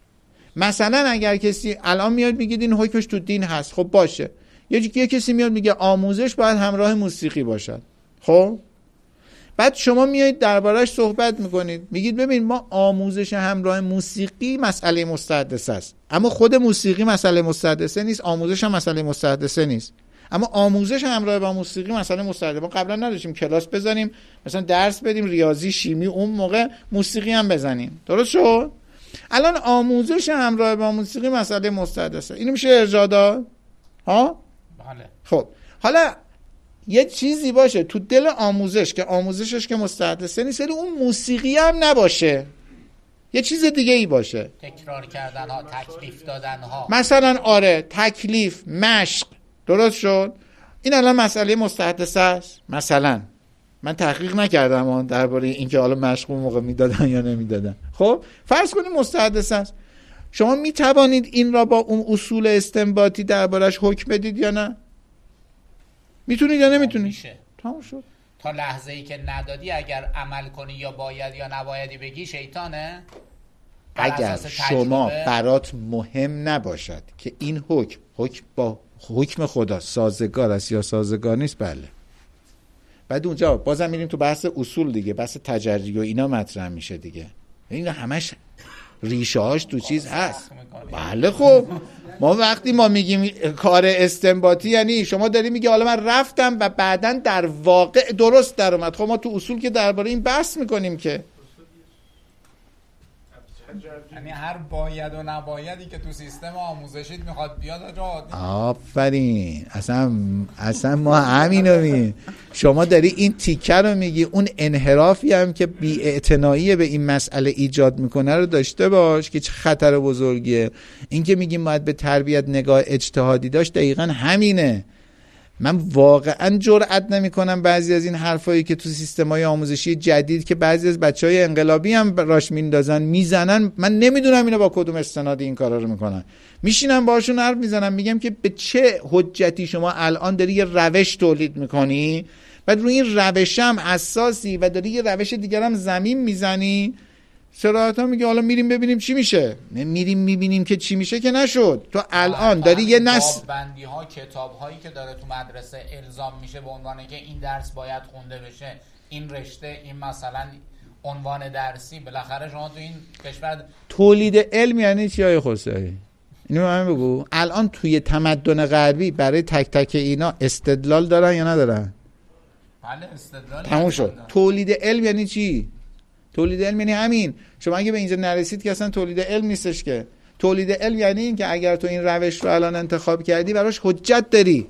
مثلا اگر کسی الان میاد میگه این حکمش تو دین هست، خب باشه. یه کسی میاد میگه آموزش باید همراه موسیقی باشد، خب بعد شما میایید دربارش صحبت میکنید، میگید ببین ما آموزش همراه موسیقی مسئله مستحدثه است، اما خود موسیقی مسئله مستحدثه نیست، آموزش هم مسئله مستحدثه نیست، اما آموزش همراه با موسیقی مسئله مستحدثه. ما قبلا نداشتیم کلاس بزنیم مثلا درس بدیم ریاضی شیمی، اون موقع موسیقی هم بزنیم، درست شد؟ الان آموزش همراه با موسیقی مسئله مستحدثه، اینو میشه ارجاع داد؟ ها؟ بله. خب حالا یه چیزی باشه تو دل آموزش که آموزشش که مستحدثه نیست، ولی اون موسیقی هم نباشه، یه چیز دیگه ای باشه، تکرار کردن ها، تکلیف دادن ها، مثلا آره تکلیف، مشق، درست شد؟ این الان مسئله مستحدثه است. مثلا من تحقیق نکردم درباره اینکه حالا مشق اون موقع میدادن یا نمیدادن، خب فرض کنیم مستحدثه است. شما میتوانید این را با اون اصول استنباطی دربارش حکم بدید یا نه؟ میتونید یا نمیتونید؟ میشه. تمام شد. تا لحظه ای که ندادی اگر عمل کنی یا باید یا نبایدی بگی شیطانه. اگر شما برات مهم نباشد که این حکم با حکم خدا سازگار است یا سازگار نیست، بله. بعد اونجا بازم میریم تو بحث اصول دیگه، بحث تجری و اینا مطرح میشه دیگه. این همش ریشه هاش تو چیز هست. بله خب ما وقتی ما میگیم کار استنباطی یعنی شما داری میگی حالا من رفتم و بعدن در واقع درست در اومد. خب ما تو اصول که درباره این بحث میکنیم که یعنی هر باید و نبایدی که تو سیستم آموزشیت میخواد بیاد آفرین. اصلا ما همینو میگیم. شما داری این تیکه رو میگی، اون انحرافی هم که بی‌اعتنایی به این مسئله ایجاد میکنه رو داشته باش که چه خطر بزرگیه. این که میگیم باید به تربیت نگاه اجتهادی داشت دقیقاً همینه. من واقعا جرئت نمی‌کنم بعضی از این حرفایی که تو سیستم‌های آموزشی جدید که بعضی از بچه‌های انقلابی هم راش میزنن، من نمیدونم اینا با کدوم استنادی این کارا رو میکنن. میشینم باشون حرف میزنم، میگم که به چه حجتی شما الان داری یه روش تولید میکنی، بعد روی این روش هم اساسی و داری یه روش دیگر هم زمین میزنی، صراحتا میگه حالا میریم ببینیم چی میشه. میریم میبینیم که چی میشه که نشد. تو الان داری یه نسل بندی ها، کتاب هایی که داره تو مدرسه الزام میشه به عنوان که این درس باید خونده بشه، این رشته، این مثلا عنوان درسی، بالاخره شما تو این کشور تولید علم یعنی چی های خسروی؟ اینو من بگو. الان توی تمدن غربی برای تک تک اینا استدلال دارن یا ندارن؟ بله استدلال تموم شد. تولید علم یعنی چی؟ تولید علم یعنی همین. شما اگه به اینجا نرسید که اصلا تولید علم نیستش که. تولید علم یعنی این که اگر تو این روش رو الان انتخاب کردی براش حجت داری.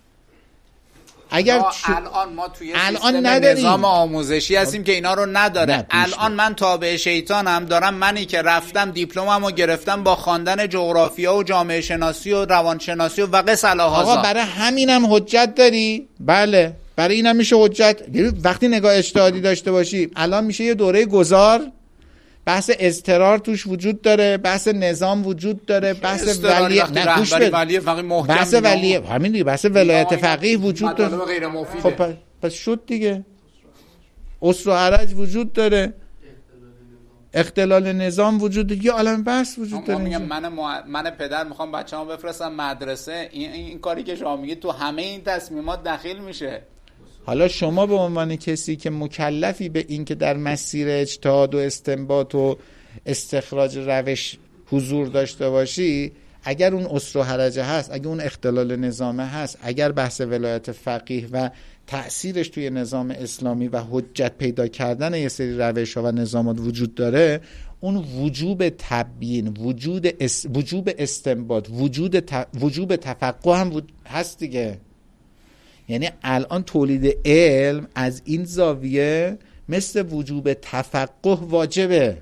اگر الان ما توی سیستم نظام آموزشی هستیم که اینا رو نداره. الان من تابع شیطانم، دارم منی که رفتم دیپلممو گرفتم با خواندن جغرافیا و جامعه شناسی و روانشناسی و صلاح هذا. آقا برای همینم حجت داری؟ بله، برای اینم میشه حجت. وقتی نگاه اجتهادی داشته باشی، الان میشه یه دوره گذار، بحث اضطرار توش وجود داره، بحث نظام وجود داره، بحث ولیه، نه گوش بده، بحث ولیه، همین دیگه، بحث ولایت فقیه وجود داره. خب پس شد دیگه. اسر و عرج وجود داره، اختلال نظام وجود داره، یه عالم بحث وجود داره. میگم من پدر میخوام بچه‌مو بفرستم مدرسه، این کاری که شما میگید تو همه این تصمیمات دخیل میشه. حالا شما به عنوان کسی که مکلفی به این که در مسیر اجتهاد و استنباط و استخراج روش حضور داشته باشی، اگر اون اسر و حرجه هست، اگر اون اختلال نظامه هست، اگر بحث ولایت فقیه و تأثیرش توی نظام اسلامی و حجت پیدا کردن یه سری روش ها و نظامات وجود داره، اون وجوب تبیین، وجوب استنباط، وجوب تفقه هم هست دیگه. یعنی الان تولید علم از این زاویه مثل وجوب تفقه واجبه.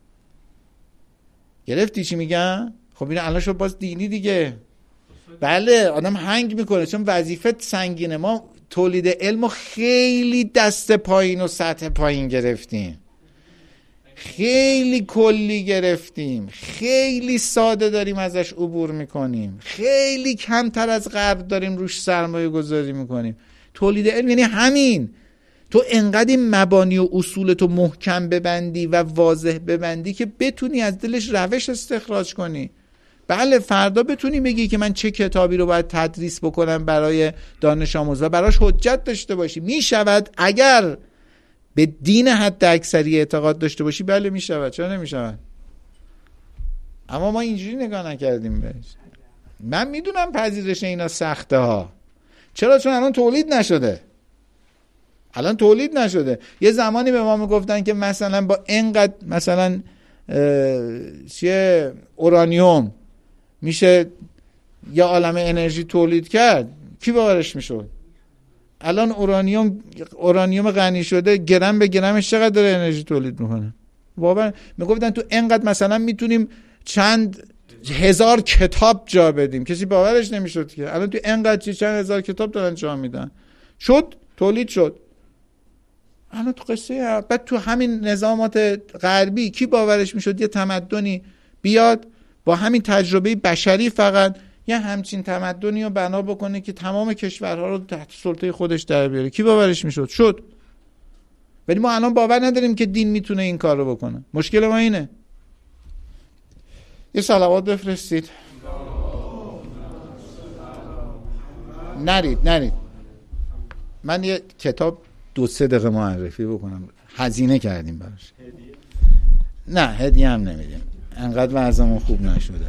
گرفتی چی میگم؟ خب این الان شد باز دینی دیگه. بله آدم هنگ میکنه چون وظیفه سنگینه. ما تولید علم خیلی دست پایین و سطح پایین گرفتیم، خیلی کلی گرفتیم، خیلی ساده داریم ازش عبور میکنیم، خیلی کمتر از غرب داریم روش سرمایه گذاری میکنیم. تولید علم یعنی همین. تو انقدر این مبانی و اصولتو محکم ببندی و واضح ببندی که بتونی از دلش روش استخراج کنی. بله فردا بتونی بگی که من چه کتابی رو باید تدریس بکنم برای دانش آموزا، براش حجت داشته باشی. میشود اگر به دین حد اکثری اعتقاد داشته باشی، بله میشود، چرا نمیشود؟ اما ما اینجوری نگاه نکردیم بهش. من میدونم پذیرش اینا سخته ها. چرا؟ چون الان تولید نشده. یه زمانی به ما میگفتن که مثلا با اینقدر مثلا اورانیوم میشه یه عالمه انرژی تولید کرد. کی باورش میشد؟ الان اورانیوم غنی شده، گرم به گرمش چقدر داره انرژی تولید میکنه. باور میگفتن تو اینقدر مثلا میتونیم چند هزار کتاب جا بدیم. کسی باورش نمیشد که الان تو اینقدر چند هزار کتاب دارن جا میدن. تولید شد. الان تو قصه بعد تو همین نظامات غربی کی باورش میشد یه تمدنی بیاد با همین تجربه بشری فقط یه همچین تمدنی رو بنا بکنه که تمام کشورها رو تحت سلطه خودش در بیاره؟ کی باورش میشد؟ شد. ولی ما الان باور نداریم که دین میتونه این کار رو بکنه. مشکل ما اینه. یه صلوات بفرستید. نرید من یه کتاب 2-3 دقیقه معرفی بکنم. هزینه کردیم براش. نه هدیه هم نمیدیم، انقدر وضعمون خوب نشده.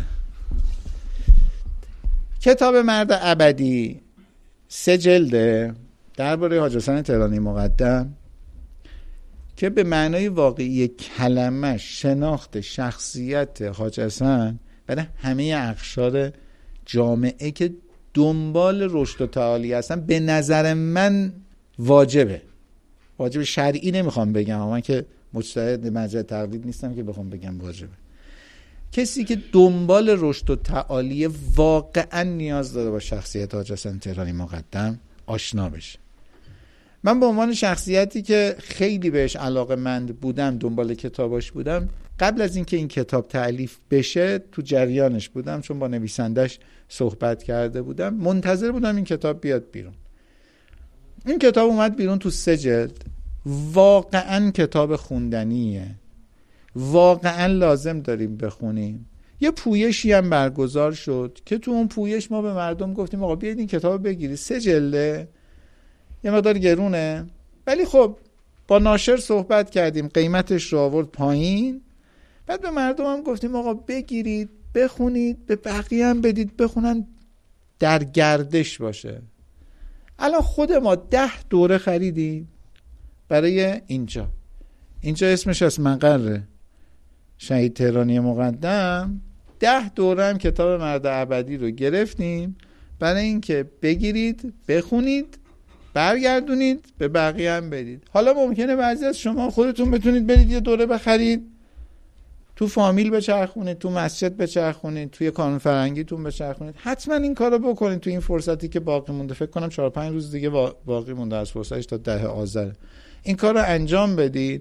کتاب مرد ابدی 3 جلده درباره حاج حسن تهرانی مقدم که به معنای واقعی کلمه شناخت شخصیت حاج حسن برای همه اقشار جامعه که دنبال رشد و تعالی هستن به نظر من واجب شرعی نمیخوام بگم، من که مجتهد مرجع تقلید نیستم که بخوام بگم واجبه. کسی که دنبال رشد و تعالی واقعا نیاز داره با شخصیت حاج حسن تهرانی مقدم آشنا بشه. من به عنوان شخصیتی که خیلی بهش علاقه‌مند بودم، دنبال کتاباش بودم، قبل از اینکه این کتاب تألیف بشه تو جریانش بودم، چون با نویسندش صحبت کرده بودم، منتظر بودم این کتاب بیاد بیرون. این کتاب اومد بیرون تو 3 جلد. واقعا کتاب خوندنیه، واقعا لازم داریم بخونیم. یه پویشی هم برگزار شد که تو اون پویش ما به مردم گفتیم آقا بیاید این کتاب بگیرید، 3 جلده، یه مقدار گرونه، ولی خب با ناشر صحبت کردیم، قیمتش رو آورد پایین. بعد به مردم هم گفتیم آقا بگیرید بخونید، به بقیه هم بدید بخونن، در گردش باشه. الان خود ما 10 دوره خریدیم برای اینجا اسمش از مقر شهید تهرانی مقدم. 10 دوره هم کتاب مرد ابدی رو گرفتیم برای اینکه بگیرید، بخونید، برگردونید، به بقیه هم بدید. حالا ممکنه بعضی از شما خودتون بتونید برید یه دوره بخرید، تو فامیل بچرخونید، تو مسجد بچرخونید، توی کانون فرهنگیتون بچرخونید. حتما این کارو بکنید تو این فرصتی که باقی مونده. فکر کنم 4-5 روز دیگه باقی مونده از فرصتش تا 10 آذر. این کارو انجام بدید.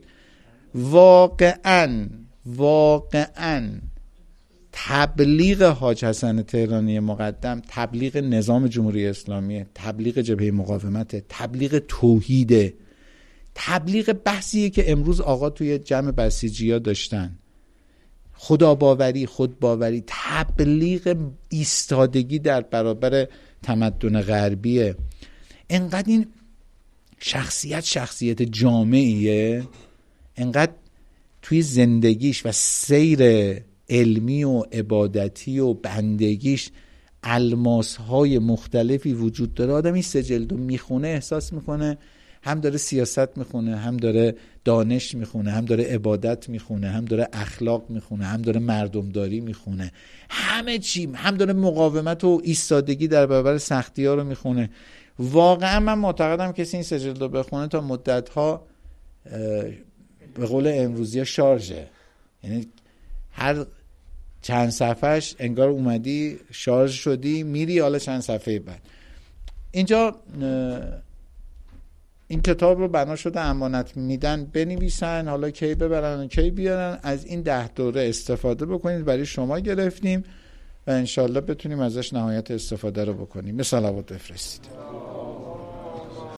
واقعاً تبلیغ حاج حسن تهرانی مقدم، تبلیغ نظام جمهوری اسلامی، تبلیغ جبهه مقاومت، تبلیغ توحید، تبلیغ بحثیه که امروز آقا توی جمع بسیجی‌ها داشتن. خودباوری، تبلیغ ایستادگی در برابر تمدن غربیه. انقدر این شخصیت جامعیه، انقدر توی زندگیش و سیر علمی و عبادتی و بندگیش الماس‌های مختلفی وجود داره. آدم این سجلدو میخونه احساس میکنه هم داره سیاست میخونه، هم داره دانش میخونه، هم داره عبادت میخونه، هم داره اخلاق میخونه، هم داره مردمداری میخونه، همه چی، هم داره مقاومت و ایستادگی در برابر سختی‌ها رو میخونه. واقعا من معتقدم کسی این سجلدو بخونه تا مدت‌ها به قول امروزی شارژه، یعنی هر چند صفحهش انگار اومدی شارژ شدی میری حالا چند صفحه بعد. اینجا این کتاب رو بنا شده امانت میدن بنویسن، حالا کی ببرن کی بیارن. از این 10 دوره استفاده بکنید، برای شما گرفتیم و انشالله بتونیم ازش نهایت استفاده رو بکنیم. به صلوات بفرستید.